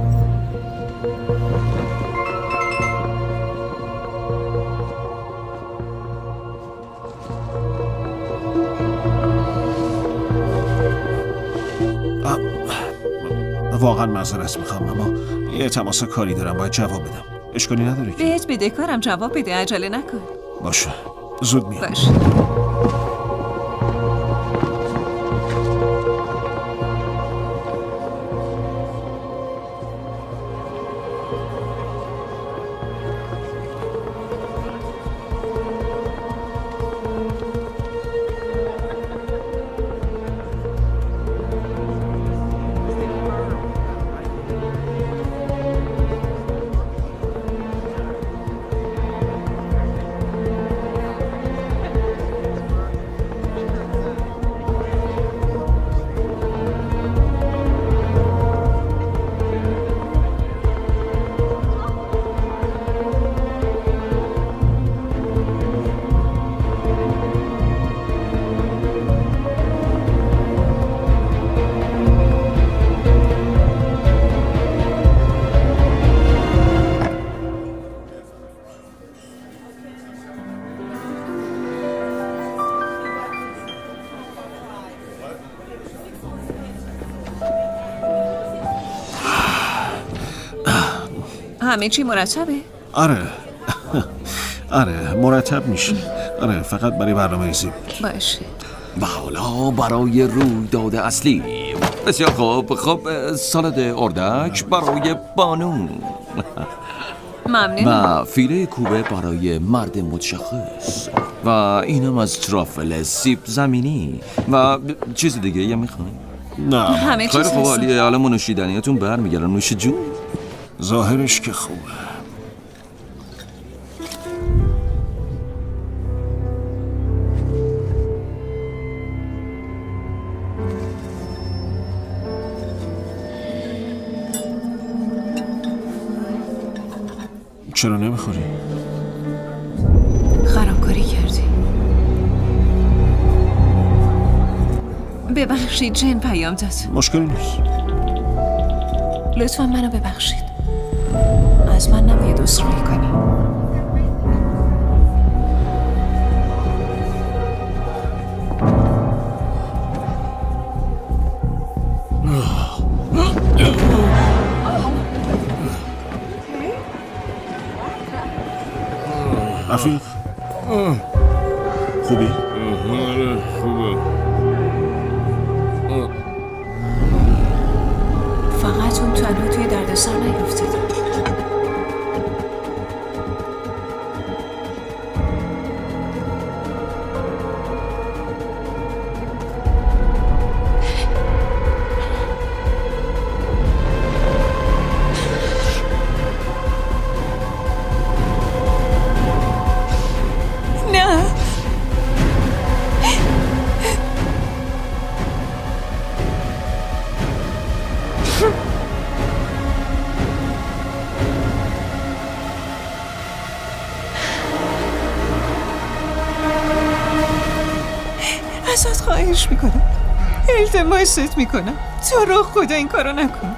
واقعا معذرت میخوام اما یه تماس کاری دارم، باید جواب بدم. اشکالی نداره که؟ بهت بدهکارم، جواب بده، عجله نکن. باشه زود میام. باشه. همه چی مرتبه؟ آره آره مرتب میشه. آره فقط برای برنامه‌ریزی باشه. و حالا برای رویداد اصلی. بسیار خوب. خب سالاد اردک برای بانو ممنونم. و فیله کوبه برای مرد متشخص و اینم از ترافل سیب زمینی و چیز دیگه یا میخواین؟ نه همه خیلی چیز خوب. حالیه حالا ما نوشیدنیاتون برمیگردن. نوش جون. ظاهرش که خوبه. چرا نمیخوری؟ خرابکاری کردی. ببخشید جن پیام داد. مشکلی نیست. لطفا منو ببخشید. از من نباید عذرخواهی کنی. رفیق خوبی؟ خوبه. فقط اون تنها توی دردسر نیفتاده. ازت خواهش میکنم، التماست میکنم، تو رو خدا این کارو نکن.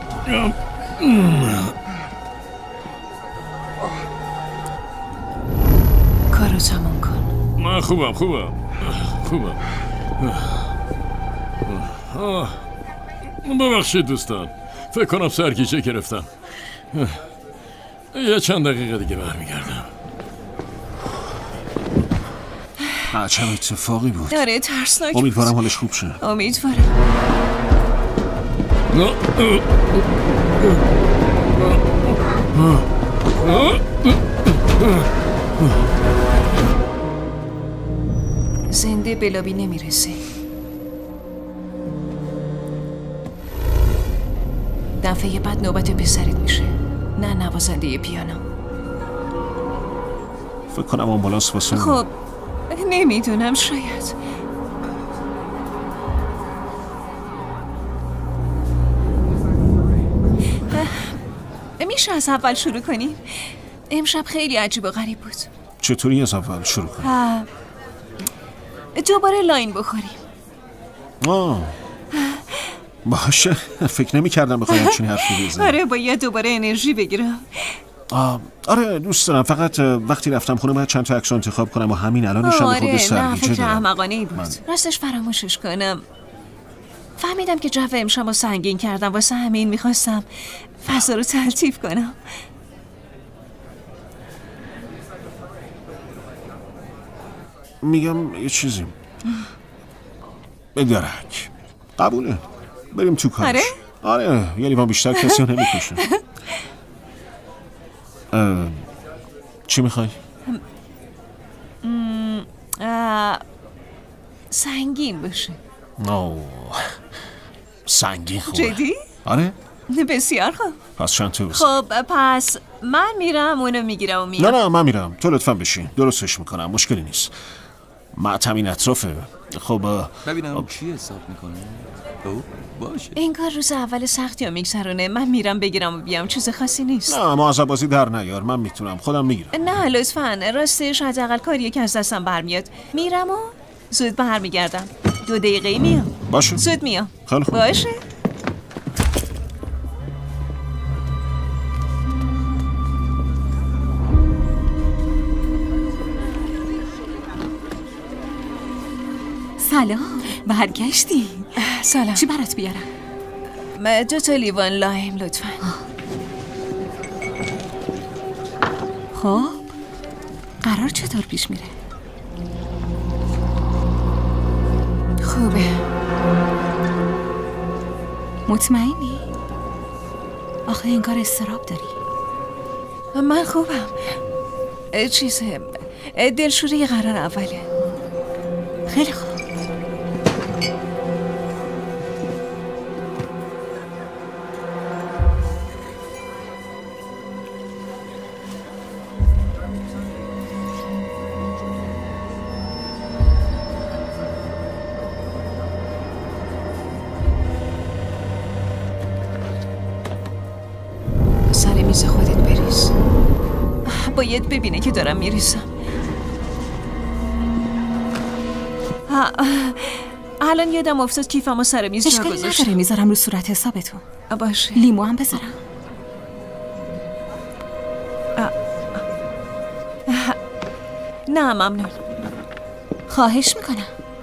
کارو تموم کن. من خوبم. ببخشید دوستان، فکر کنم سرگیجه گرفتم. یه چند دقیقه دیگه برمیگردم. چه اتفاقی بود؟ آره ترسناک. امیدوارم حالش خوب شه. امیدوارم. زنده به لابی نمیرسه. دفعه بعد نوبت پسرت میشه، نه نوازنده پیانو. فکر کنم آمبولانس واسه خب نمیدونم، شاید. میشه از اول شروع کنیم؟ امشب خیلی عجیب و غریب بود. چطوری از اول شروع کنیم؟ دوباره لاین بخوریم. باشه، فکر نمی کردم بخوای همچین حرفی بزنی. آره باید دوباره انرژی بگیرم. آره دوست دارم، فقط وقتی رفتم خونه باید چند تا عکس انتخاب کنم و همین الانش هم خود سرگیجه دارم. فکر احمقانه‌ای بود. راستش فراموشش کنم. فهمیدم که جو امشب سنگین کردم، واسه همین میخواستم فضا رو تلطیف کنم. میگم یه چیزی به درک قبوله، بریم تو کارش. آره یه لیوان بیشتر کسی رو نمیکشه. چی میخوای؟ سنگین باشه. سنگین خوبه. جدی؟ آره بسیار خوب. پس چند تا خب پس من میرم اونو میگیرم و میام. نه من میرم، تو لطفا بشین، درستش میکنم، مشکلی نیست. معتمین اطرافه. خب ببینم چی حساب میکنه. باشه این کار روز اول سختی ها میگذرونه. من میرم بگیرم و بیام، چیز خاصی نیست. نه معذبازی در نیار، من میتونم خودم میگیرم. نه لطفا، راستش حداقل کاریه که از دستم برمیاد. میرم و زود برمیگردم. 2 دقیقه میام. باشه زود میام. خیلی خوب. باشه. سلام، برگشتی؟ سلام. چی برات بیارم؟ 2 تا لیوان لایم لطفا. خب قرار چطور پیش میره؟ خوبه. مطمئنی؟ آخه انگار اضطراب داری. من خوبم. چیزه دلشوره قرار اوله. خیلی خوب. سر میز خودت بریز. باید ببینه که دارم میریزم. الان یادم افتاد کیفمو سر میز جا گذاشتم. اشکالی نداره، میذارم رو صورت حسابتون. باشه. لیمو هم بذارم. نه ممنون. خواهش میکنم.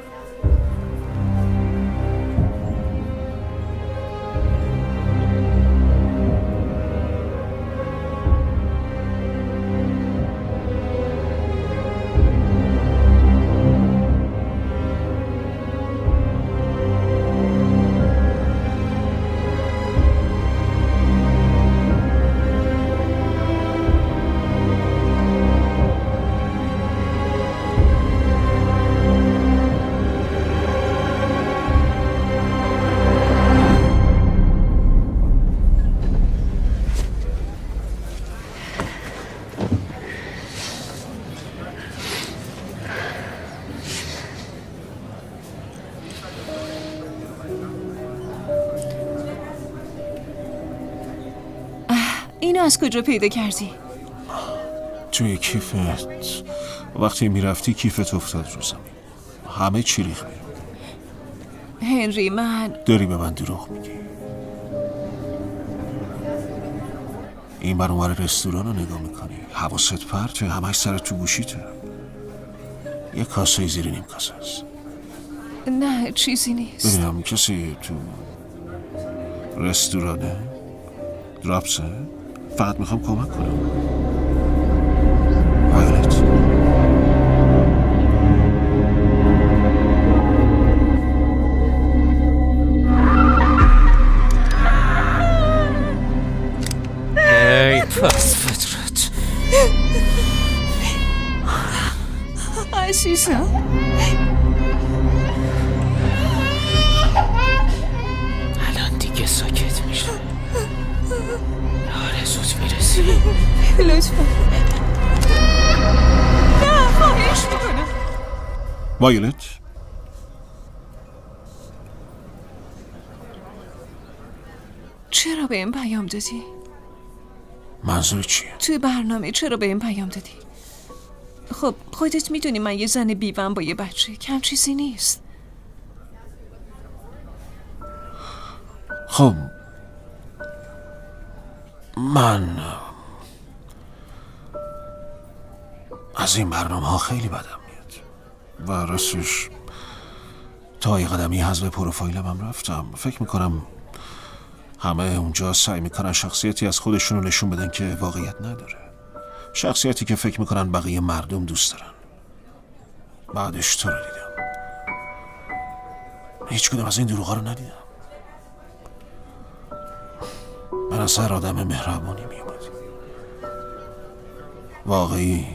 اینو از کجا پیدا کردی؟ توی کیفت. وقتی میرفتی کیفت افتاد رو زمین. همه چی ریخت بیرون. هنری من داری به من دروغ میگی. این بر اونور رستوران رو نگاه میکنی، حواست پرته، همش سر تو گوشیته. یه کاسه زیر نیم کاسه است. نه چیزی نیست. ببینم کسی تو رستورانه؟ درابسه؟ فقط میخوام کمک کنم. وایلت ای پس فطرت. عزیزم الان دیگه ساکت میشه. آره زود میرسی. لطفا. نه خواهش میکنم. وایلت چرا به این پیام دادی؟ منظور چیه؟ توی برنامه چرا به این پیام دادی؟ خب خودت میدونی من یه زن بیوه‌ام با یه بچه، کم چیزی نیست. خب من از این برنامه ها خیلی بدم میاد و راستش تا یه قدمی حذف پروفایلم هم رفتم. فکر میکنم همه اونجا سعی میکنن شخصیتی از خودشون رو نشون بدن که واقعیت نداره، شخصیتی که فکر میکنن بقیه مردم دوست دارن. بعدش تو رو دیدم، هیچ کدوم از این دروغا رو ندیدم. من از هر آدم مهربانی میومد، واقعی،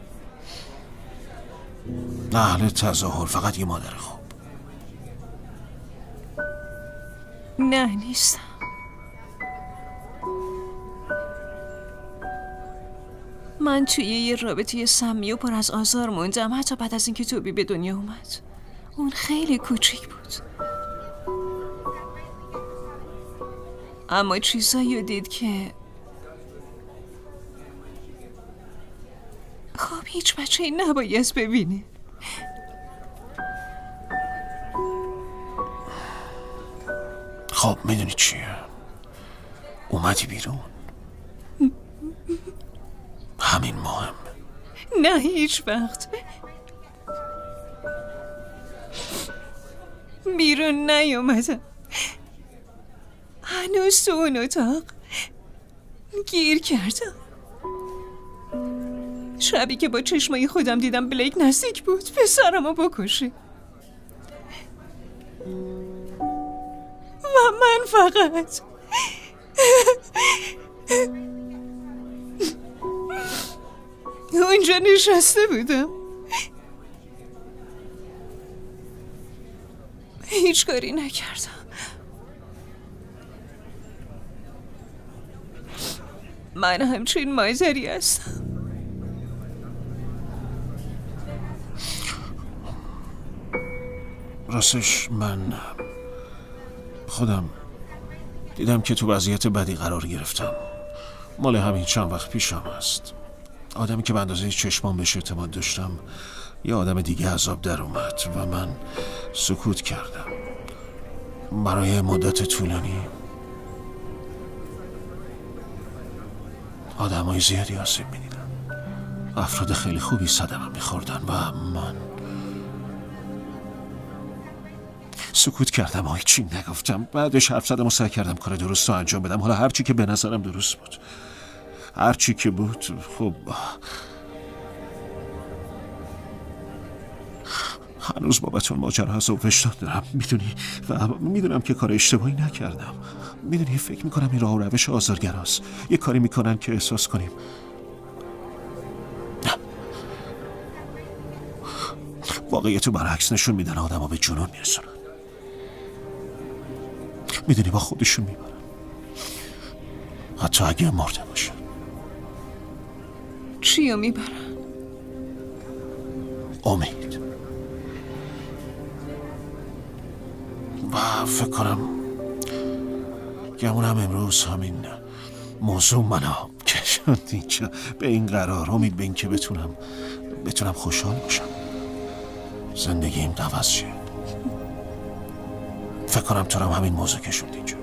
نه اهل تظاهر، فقط یه مادر خوب. نه نیستم. من توی یه رابطه سمی و پر از آزار موندم، حتی بعد از اینکه توبی به دنیا اومد. اون خیلی کوچیک بود، اما چیزایی رو دید که خب هیچ بچه‌ای نباید ببینه. خب میدونی چیه؟ اومدی بیرون، همین مهم. نه هیچ وقت بیرون نیومدم. هنوز تو اون اتاق گیر کردم. شبی که با چشمای خودم دیدم بلیک نزدیک بود پسرمو بکشه و من فقط اونجا نشسته بودم، هیچ کاری نکردم. من همچین مادری هستم. راستش من خودم دیدم که تو وضعیت بدی قرار گرفتم. مال همین چند وقت پیشم است. آدمی که به اندازه چشمان بهش اعتماد داشتم یه آدم دیگه از آب در اومد و من سکوت کردم. برای مدت طولانی آدمای زیادی آسیب می‌دیدن، افراد خیلی خوبی صدمه می‌خوردن و من سکوت کردم و هیچی نگفتم. بعدش حرف زدم و سعی کردم کار درست رو انجام بدم. حالا هرچی که به نظرم درست بود، هرچی که بود، خب هنوز بابت اون ماجرا از وجدان دارم، میدونی، و میدونم که کار اشتباهی نکردم. میدونی فکر میکنم این راه و روش آزارگراست. یه کاری میکنن که احساس کنیم واقعیتو برعکس نشون میدن، آدم ها به جنون میرسونن. میدونی با خودشون میبرن، حتی اگه مرده باشن. چیو میبرن؟ امید. و فکر کنم گمونم امروز همین موضوع منو کشوند اینجا به این قرار. امید به این که بتونم خوشحال باشم، زندگیم عوض شه. فکر کنم تو هم همین موضوع کشوند اینجا.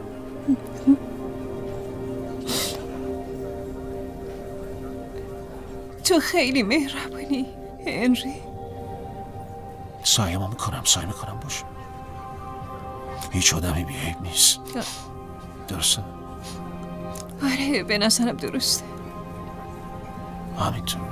تو خیلی مهربونی هنری. سعی میکنم باشم. هیچ آدمی بیعیب نیست. درسته؟ آره به نظرم درسته. همینطور.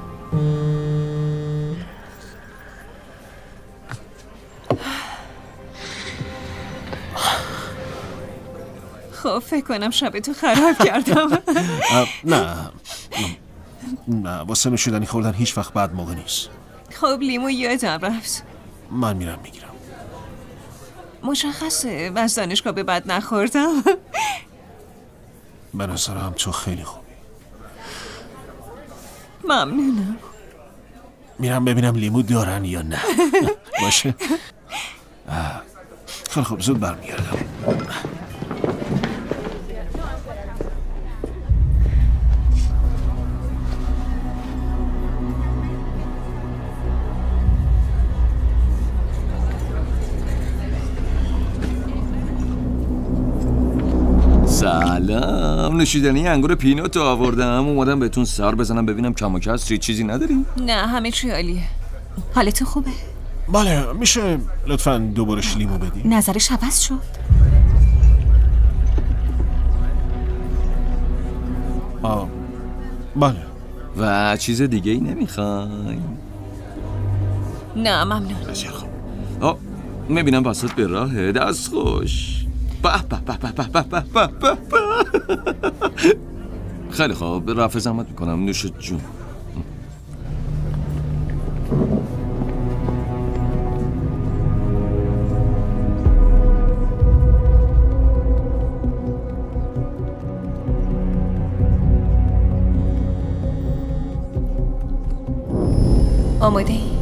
خب فکر کنم شب تو خراب کردم. نه واسه نوشیدنی خوردن هیچ وقت بد موقع نیست. خب لیمو یادم رفت. من میرم میگیرم. مشخصه از دانشگاه به بد نخوردم. به نظرم تو خیلی خوبی. ممنونم. میرم ببینم لیمو دارن یا نه. باشه. خیلی خوب، زود برمیگردم. سلام. نوشیدنی انگور پینوتو آوردم، اومدم بهتون سر بزنم ببینم کم و کسری چیزی نداری؟ نه همه چی عالیه. حالتون خوبه؟ بله. میشه لطفاً دوباره لیمو بدی؟ نظرش عوض شد؟ بله. و چیز دیگه ای نمیخوای؟ نه ممنون. بسیار خوب. میبینم وسط به راهه. دست خوش. به به به به به به به به به. خیلی خوب. رفع زحمت میکنم. نوش جون. آماده ای؟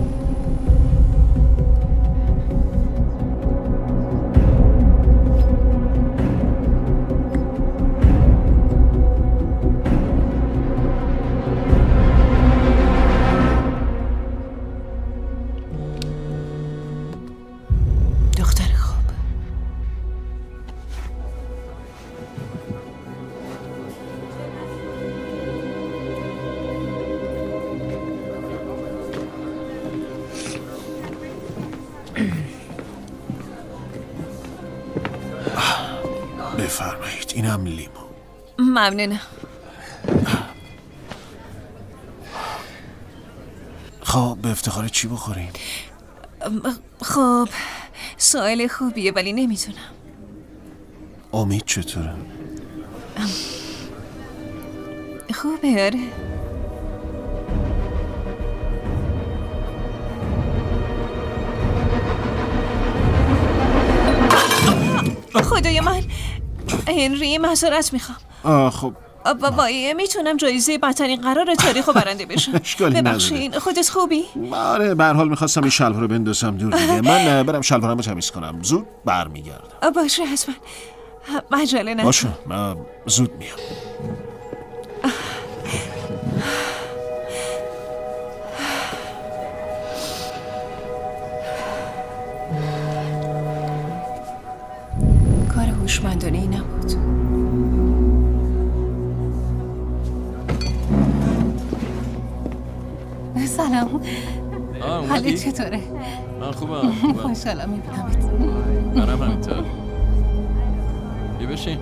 دختر خوب. بفرمایید. اینم لیمو. ممنونم. خب به افتخار چی بخوریم؟ خب سوال خوبیه ولی نمیتونم. امید چطوره؟ خوبه آره. خدای من هنری معذرت میخوام. خب بابایی میتونم جایزه بدترین قرار تاریخ رو برنده بشم. اشکالی نداره. ببخشید. خودت خوبی؟ آره به هر حال میخواستم این شلوار رو بندازم دور دیگه. من برم شلوارمو تمیز کنم. زود برمیگردم. باشه حتما. عجله نکن. باشه من زود میام. کار هوشمندانه ای نبود. سلام. حالت چطوره؟ من خوبم. خوشحالم میبینمت. منم همینطور. بیا بشین.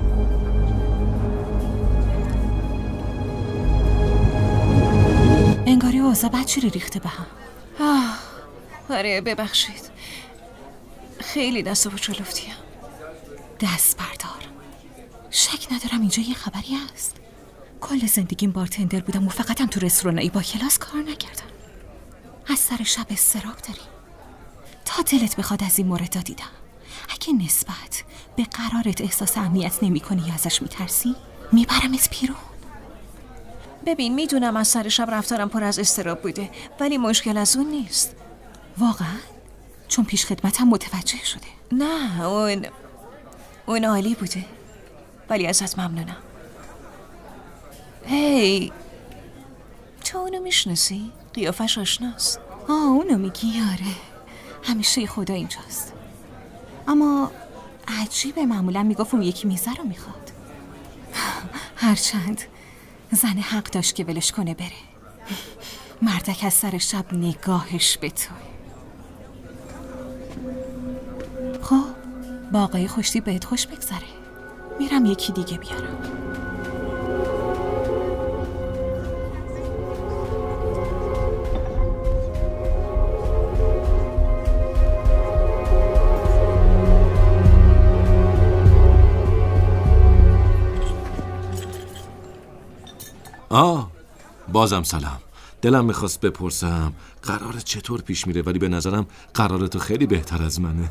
انگاری اوضاع بدجوری ریخته به هم. آره ببخشید. خیلی دست و چلفتیم. دست بردار. شک ندارم اینجا یه خبری هست. کل زندگیم بارتندر بودم و فقطم تو رستورانایی با کلاس کار نکردم. از سر شب استراب داری. تا دلت بخواد از این مورد دیدم. اگه نسبت به قرارت احساس امنیت نمی کنی یا ازش میترسی میبرمت بیرون. ببین میدونم از سر شب رفتارم پر از استراب بوده ولی مشکل از اون نیست. واقعا؟ چون پیش خدمتم متوجه شده. نه اون عالی بوده ولی ازت ممنونم. هی تو اونو میشناسی؟ قیافش آشناست. اونو میگی؟ آره همیشه خدا اینجاست. اما عجیبه معمولا میگفت اون یکی میزه رو میخواد. هرچند زن حق داشت که ولش کنه بره. مردک از سر شب نگاهش به توه. خب با آقای خوشتی بهت خوش بگذره. میرم یکی دیگه بیارم. بازم سلام. دلم میخواست بپرسم قرارت چطور پیش میره ولی به نظرم قرارتو خیلی بهتر از منه.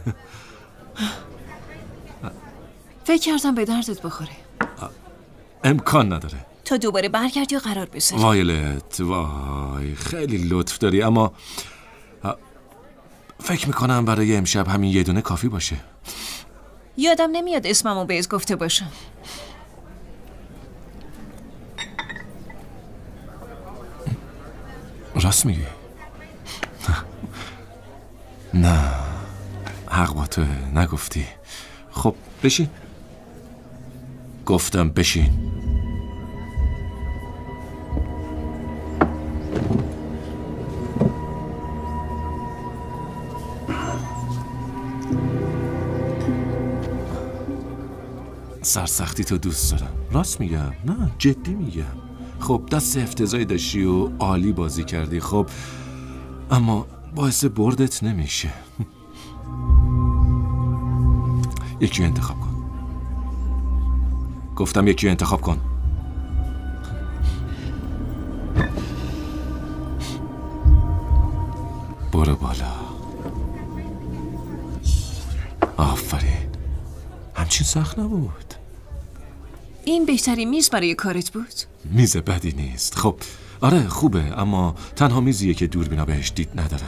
فکر کردم به دردت بخوره. امکان نداره. تا دوباره برگردی و قرار بذاری. وایلت وای خیلی لطف داری اما فکر میکنم برای امشب همین یه دونه کافی باشه. یادم نمیاد اسممو بهت گفته باشم. راست میگی؟ نه حق با توه نگفتی. خب بشین. گفتم بشین. سرسختی تو دوست دارم. راست میگم، نه جدی میگم. خب دست افتضاحی داشتی و عالی بازی کردی، خب اما باعث بردت نمیشه. یکی انتخاب کن. گفتم یکی انتخاب کن. برو بالا. آفرین. همچین سخت نبود. این بهترین میز برای کارت بود؟ میز بدی نیست. خب آره خوبه، اما تنها میزیه که دوربینا بهش دید ندارن.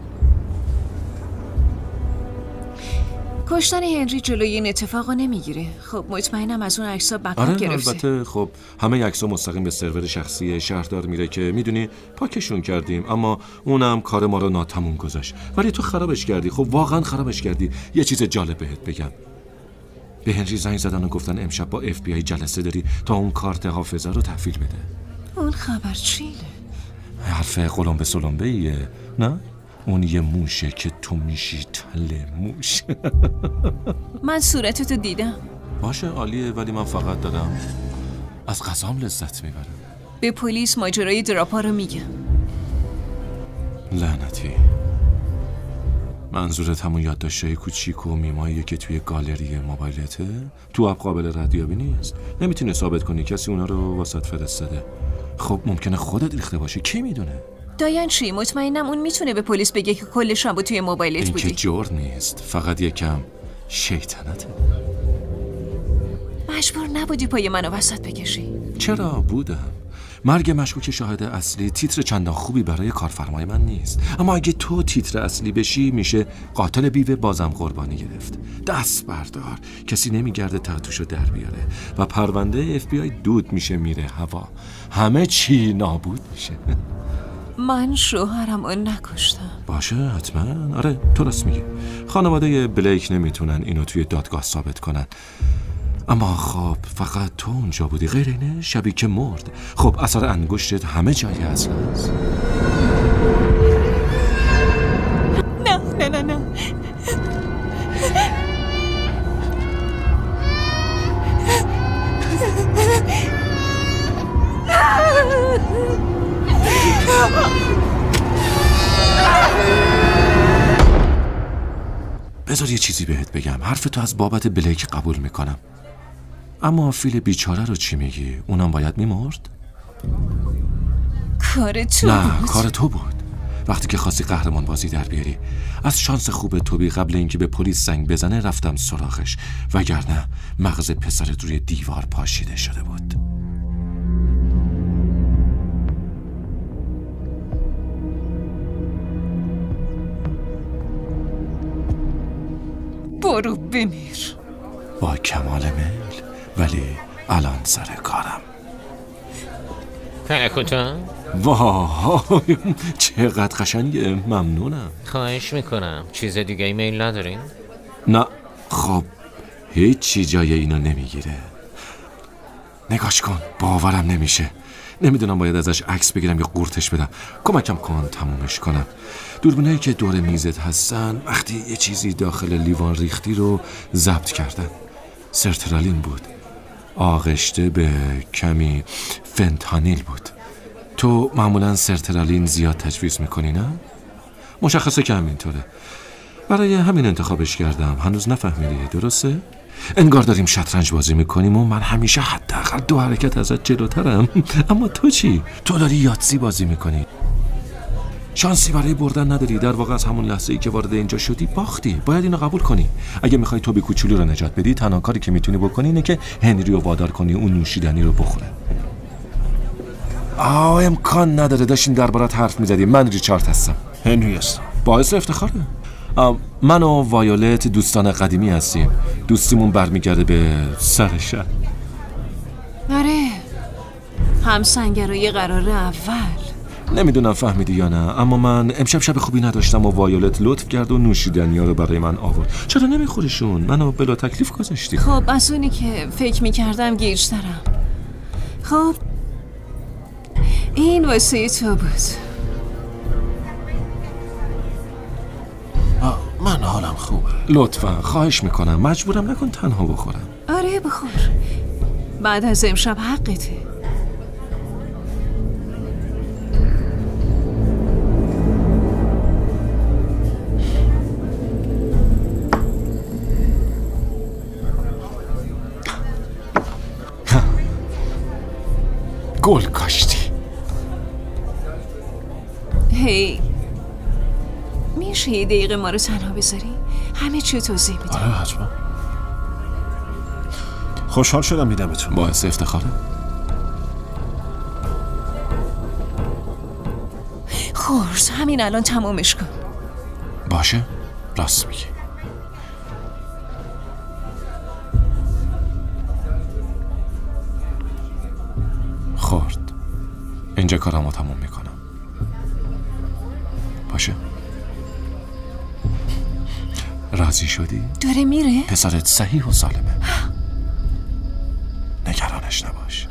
کشتن هنری جلوی این اتفاقا نمیگیره. خب مطمئنم از اون عکس‌ها بکاپ آره گرفته. البته خب همه عکس‌ها مستقیم به سرور شخصی شهردار میره که میدونی پاکشون کردیم، اما اونم کار ما رو ناتموم گذاشت. ولی تو خرابش کردی. خب واقعا خرابش کردی. یه چیز جالب بهت بگم. به هنری زنگ زدن و گفتن امشب با FBI جلسه داری تا اون کارت حافظه رو تحویل بده. اون خبر چیه؟ حرف قلمبه سلمبه ایه، نه؟ اون یه موشه که تو میشی تله موش. من صورتتو دیدم. باشه عالیه، ولی من فقط دارم از غذام لذت میبرم. به پلیس ماجرای دراپا رو میگم. لعنتی. منظورت همون یادداشتای کوچیک و میماییه که توی گالری موبایلته؟ تو اپ قابل ردیابی نیست. نمیتونی ثابت کنی کسی اونا رو واسط فرستاده. خب ممکنه خودت ریخته باشی، کی میدونه؟ دایان چی؟ مطمئنم اون میتونه به پلیس بگه که کل شنبه توی موبایلت بودی. این که جور نیست، فقط یکم شیطنته. مجبور نبودی پای منو وسط بکشی. چرا بودم؟ مرگ مشکوک شاهد اصلی تیتر چندان خوبی برای کارفرمای من نیست، اما اگه تو تیتر اصلی بشی میشه قاتل بیوه بازم قربانی گرفت. دست بردار، کسی نمیگرده تحتوشو در بیاره و پرونده FBI دود میشه میره هوا، همه چی نابود میشه. من شوهرم رو نکشتم. باشه حتما، آره تو راست میگی. خانواده بلیک نمیتونن اینو توی دادگاه ثابت کنن، اما خب فقط تو اونجا بودی، غیر اینه شبی که مرد. خب اثر انگشتت همه جای اصل هست. نه بذار یه چیزی بهت بگم. حرف تو از بابت بلیک قبول میکنم، اما فیل بیچاره رو چی میگی؟ اونم باید میمرد؟ کار تو نه بود. کار تو بود. وقتی که خواستی قهرمان بازی در بیاری، از شانس خوب توبی قبل اینکه به پلیس زنگ بزنه رفتم سراغش، وگرنه مغز پسرت روی دیوار پاشیده شده بود. برو بمیر. با کمال میل، ولی الان سر کارم. پلکوتا؟ وای چقدر قشنگه، ممنونم. خواهش میکنم. چیز دیگه ایمیل ندارین؟ نه خب هیچی جای اینو نمیگیره. نگاش کن، باورم نمیشه. نمیدونم باید ازش عکس بگیرم یا قورتش بدم. کمکم کن تمومش کنم. دوربینایی که دور میزت هستن وقتی یه چیزی داخل لیوان ریختی رو ضبط کردن. سرترالین بود، آغشته به کمی فنتانیل بود. تو معمولا سرترالین زیاد تجویز میکنی نه؟ مشخصه که همینطوره. برای همین انتخابش کردم. هنوز نفهمیدی درسته؟ انگار داریم شطرنج بازی میکنیم و من همیشه حداقل 2 حرکت ازت جلوترم. اما تو چی؟ تو داری یاتسی بازی میکنی. شانسی برای بردن نداری. در واقع از همون لحظه ای که وارد اینجا شدی باختی. باید اینو قبول کنی. اگه میخوای توبی کوچولو رو نجات بدی، تنها کاری که میتونی بکنی اینه که هنری رو وادار کنی اون نوشیدنی رو بخوره. امکان نداره. داشتیم دربارت حرف میزدیم. من ریچارد هستم. هنری هستم. باعث افتخاره. من و وایولت دوستان قدیمی هستیم. دوستیمون برمیگرده به سر شب. آره همسنگرای قرار اول. نمیدونم فهمیدی یا نه، اما من امشب شب خوبی نداشتم و وایولت لطف کرد و نوشیدنیا رو برای من آورد. چرا نمیخوریشون؟ منو بلا تکلیف گذاشتی. خب از اونی که فکر میکردم گیج‌ترم. خب این واسه تو بود. من حالم خوبه. لطفا خواهش میکنم مجبورم نکن تنها بخورم. آره بخور، بعد از امشب حقته. گل کاشتی. هی میشه یه دقیقه ما رو تنها بذاری؟ همه چی توضیح میدم. آره حتما. خوشحال شدم دیدمتون. باعث افتخاره. خورس همین الان تمامش کن. باشه راست میگی. خورد اینجا کارمو تموم میکنم. باشه راضی شدی؟ داره میره؟ پسرت صحیح و سالمه. نگرانش نباش.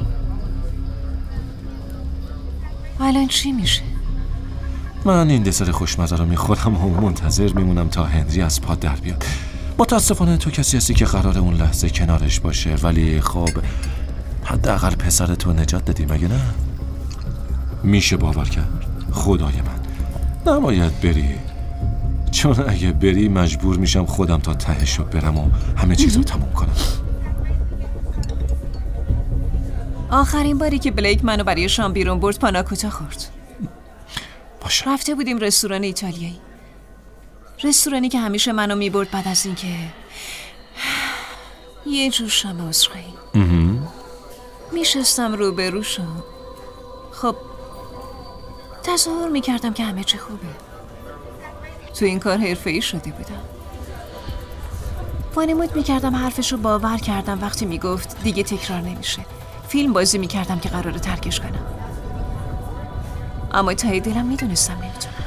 الان چی میشه؟ من این دسر خوشمزه رو میخورم و منتظر میمونم تا هنری از پا در بیاد. متاسفانه تو کسی هستی که قرار اون لحظه کنارش باشه، ولی خب حداقل پسرتو نجات دادی مگه نه؟ میشه باور کرد. خدای من نباید بری، چون اگه بری مجبور میشم خودم تا تهش رو برم و همه چیز رو تموم کنم. آخرین باری که بلیک منو برای شام بیرون برد پاناکوتا خورد. باشه. رفته بودیم رستوران ایتالیایی، رستورانی که همیشه منو میبرد بعد از اینکه یه جور شام عذرخواهی. میشستم روبروشو. خب تصور میکردم که همه چی خوبه. تو این کار حرفه‌ای شده بودم. وانمود میکردم حرفشو باور کردم وقتی میگفت دیگه تکرار نمیشه. فیلم بازی میکردم که قراره ترکش کنم، اما ته دلم میدونستم نمیتونم.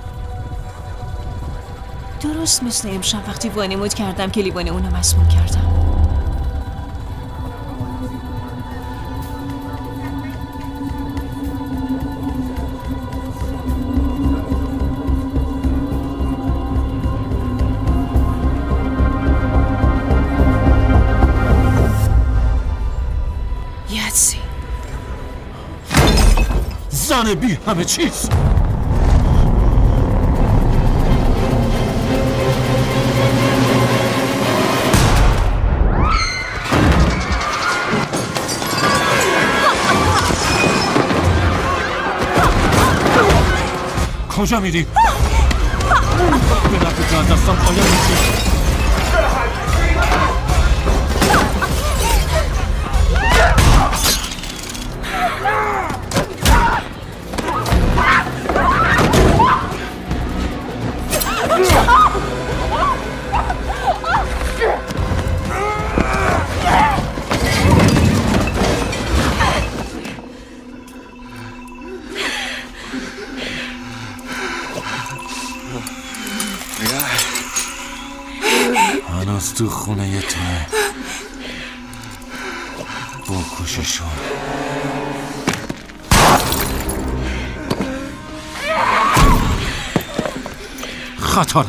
درست مثل امشب وقتی وانمود کردم که لیوان اونو مسموم کردم. یادسی زن بی همه چیز. کجا میری؟ به نفع تو از دستم پایم میشی. هنوز تو خونه توه. بکششون. خطرم.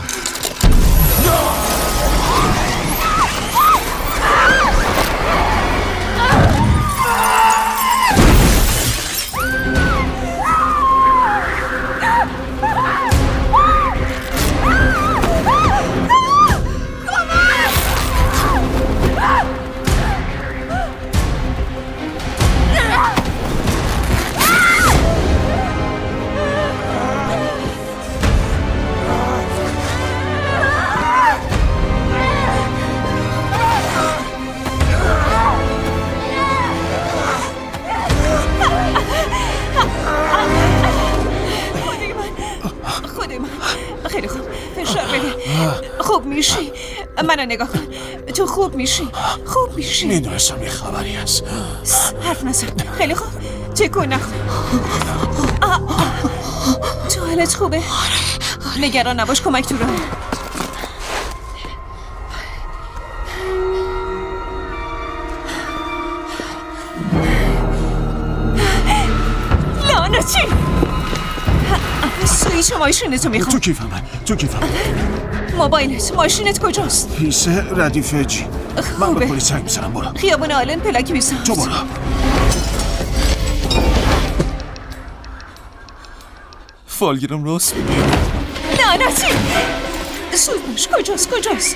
خیلی خوب فشار بده. خوب میشی. منو نگاه کن. تو خوب میشی. خوب میشی. میدونستم یه خبری هست. حرف نزن. خیلی خوب تکون نخور. تو حالت خوبه؟ نگران نباش، کمک تو راه. لعنتی! سویچ ماشینتو میخوام. تو کیفم موبایلت، ماشینت کجاست؟ پیس ردیف جی. من به پلیس زنگ میزنم. برو. خیابون آلن پلاک 27. تو برو. فالگیرم راست میگه. لعنتی! سویچ کجاست؟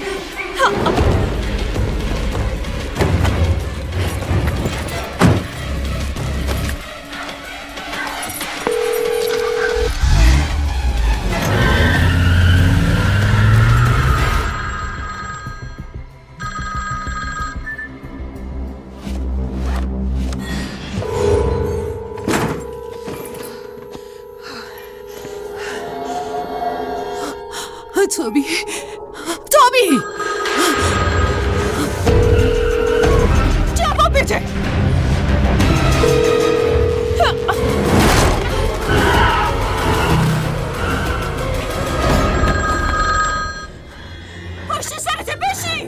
توبی جواب بده. پشت سرت بشین.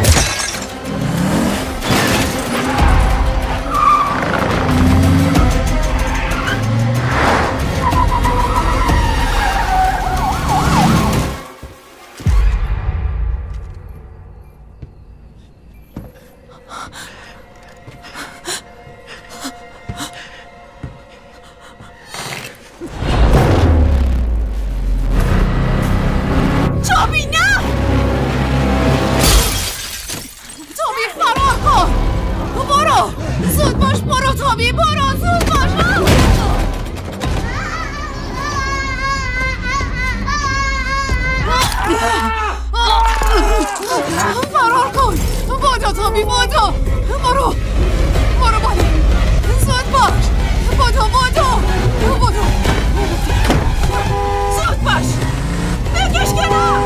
فرار کن. بادو توبی، بادو. برو بالا. زود باش. بادو. زود باش. بکش کنار.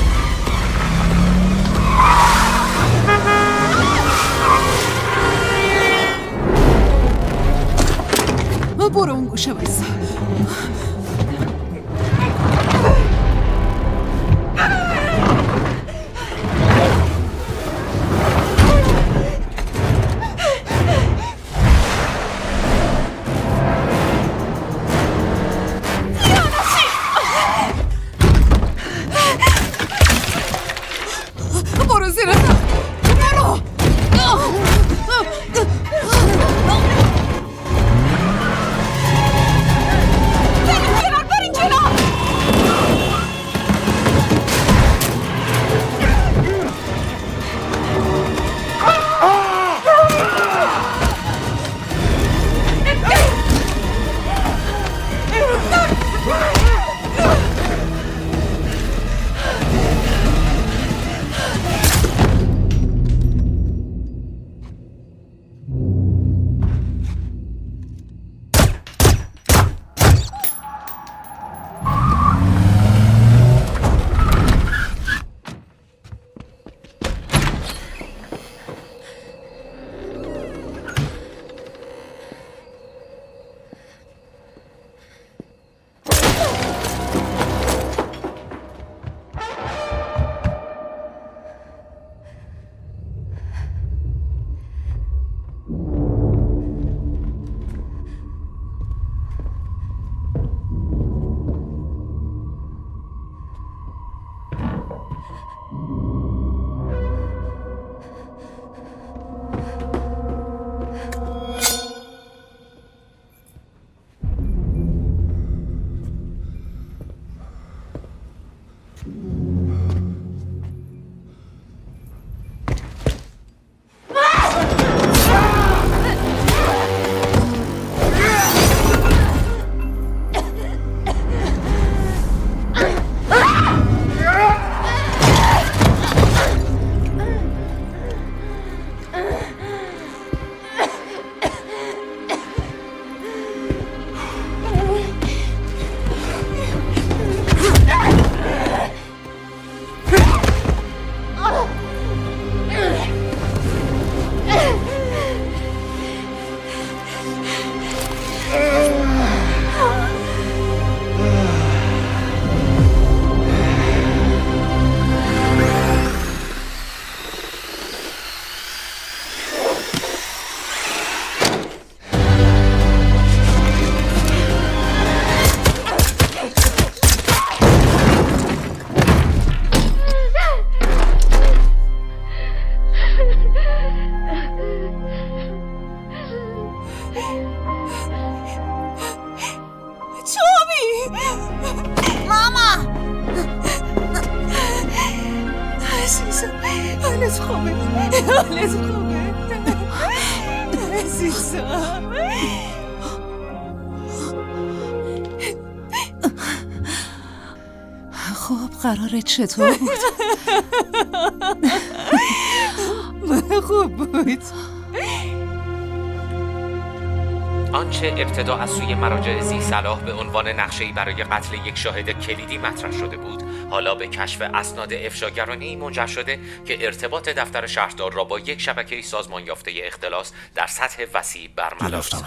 برو اون گوشه بایستا. برو زیر تخت. برو. برین کنار. خوبه؟ حالت خوبه؟ عزیزم خب قراره چطور بود؟ خوب بود. آنچه ابتدا از سوی مراجع ذی صلاح به عنوان نقشه‌ای برای قتل یک شاهد کلیدی مطرح شده بود، حالا به کشف اسناد افشاگرانه‌ای منجر شده که ارتباط دفتر شهردار را با یک شبکه سازمان یافته اختلاس در سطح وسیع برملا است.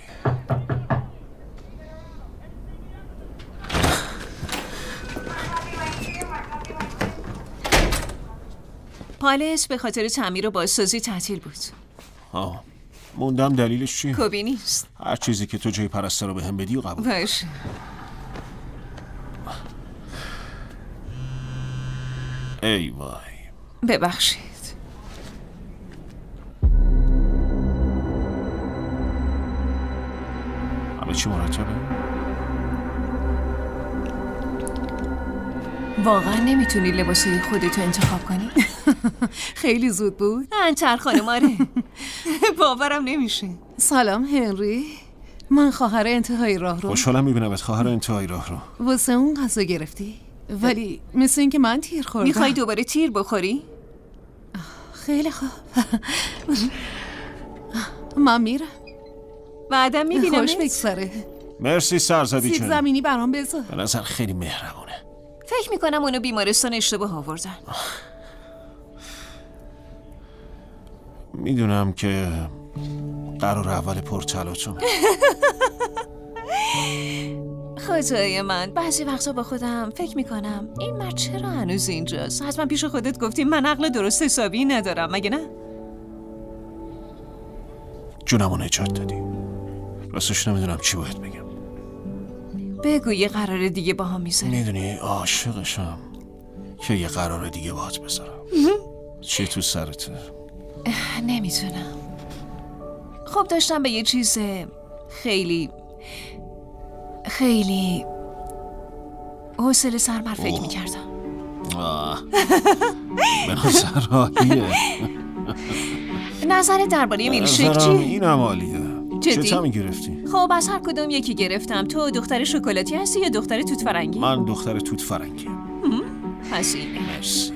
پالس به خاطر تعمیر و بازسازی تعطیل بود. موندم دلیلش چیه؟ کوبی نیست. هر چیزی که تو جای پرستار رو به هم بدی و قبول. باشه. ای وای. ببخشید. همه چی مرتبه؟ واقعا نمیتونی لباسای خودتو انتخاب کنی؟ خیلی زود بود؟ انتر خانم آره. باورم نمیشه. سلام هنری، من خواهر انتهای راه رو. خوشحالم میبینمت خواهر انتهای راه رو. واسه اون غذا گرفتی؟ ولی مثل این که من تیر خوردم. میخوای دوباره تیر بخوری؟ خیلی خوب. من میرم. بعدم میبینم. خوش بگذره. مرسی سرزدی سیب زمینی برام بذار. به نظر خیلی مهربونه. فکر میکنم اونو بیمارستان اشتباه آوردن. میدونم که قرار اول پرتلاتون. خدای من بعضی وقتا با خودم فکر میکنم این مرد چرا هنوز اینجاست؟ حتما پیش خودت گفتی من عقل درست حسابی ندارم مگه نه؟ جونمو نجات دادی. راستش نمیدونم چی باید بگم. بگو یه قرار دیگه با هم میذاری. میدونی عاشقشم که یه قرار دیگه باهات بذارم. چی تو سرته؟ نمیتونم. خب داشتم به یه چیز خیلی حوصله سربر فکر میکردم. به نظر عالیه. نظر درباره میلشک چیه؟ اینم عالیه. جدی؟ چه طعمی گرفتی؟ خب از هر کدوم یکی گرفتم. تو دختر شکلاتی هستی یا دختر توت فرنگی؟ من دختر توت فرنگی. پس اینه. مرسی.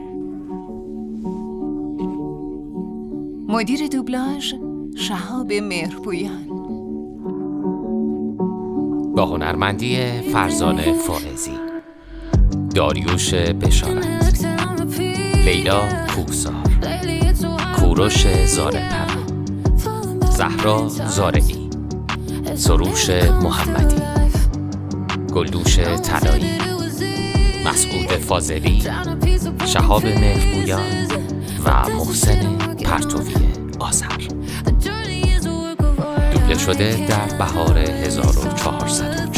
مدیر دوبلاژ شهاب مهرپویان. با هنرمندی فرزانه فائزی، داریوش بشارت، لیلا کوکسار، کوروش زارپرا، زهرا زارعی، سروش محمدی، گلدوش طلایی، مسعود فاضلی، شهاب مهرپویان و محسن پرتوی آذر. دوبله شده در بهار 1404.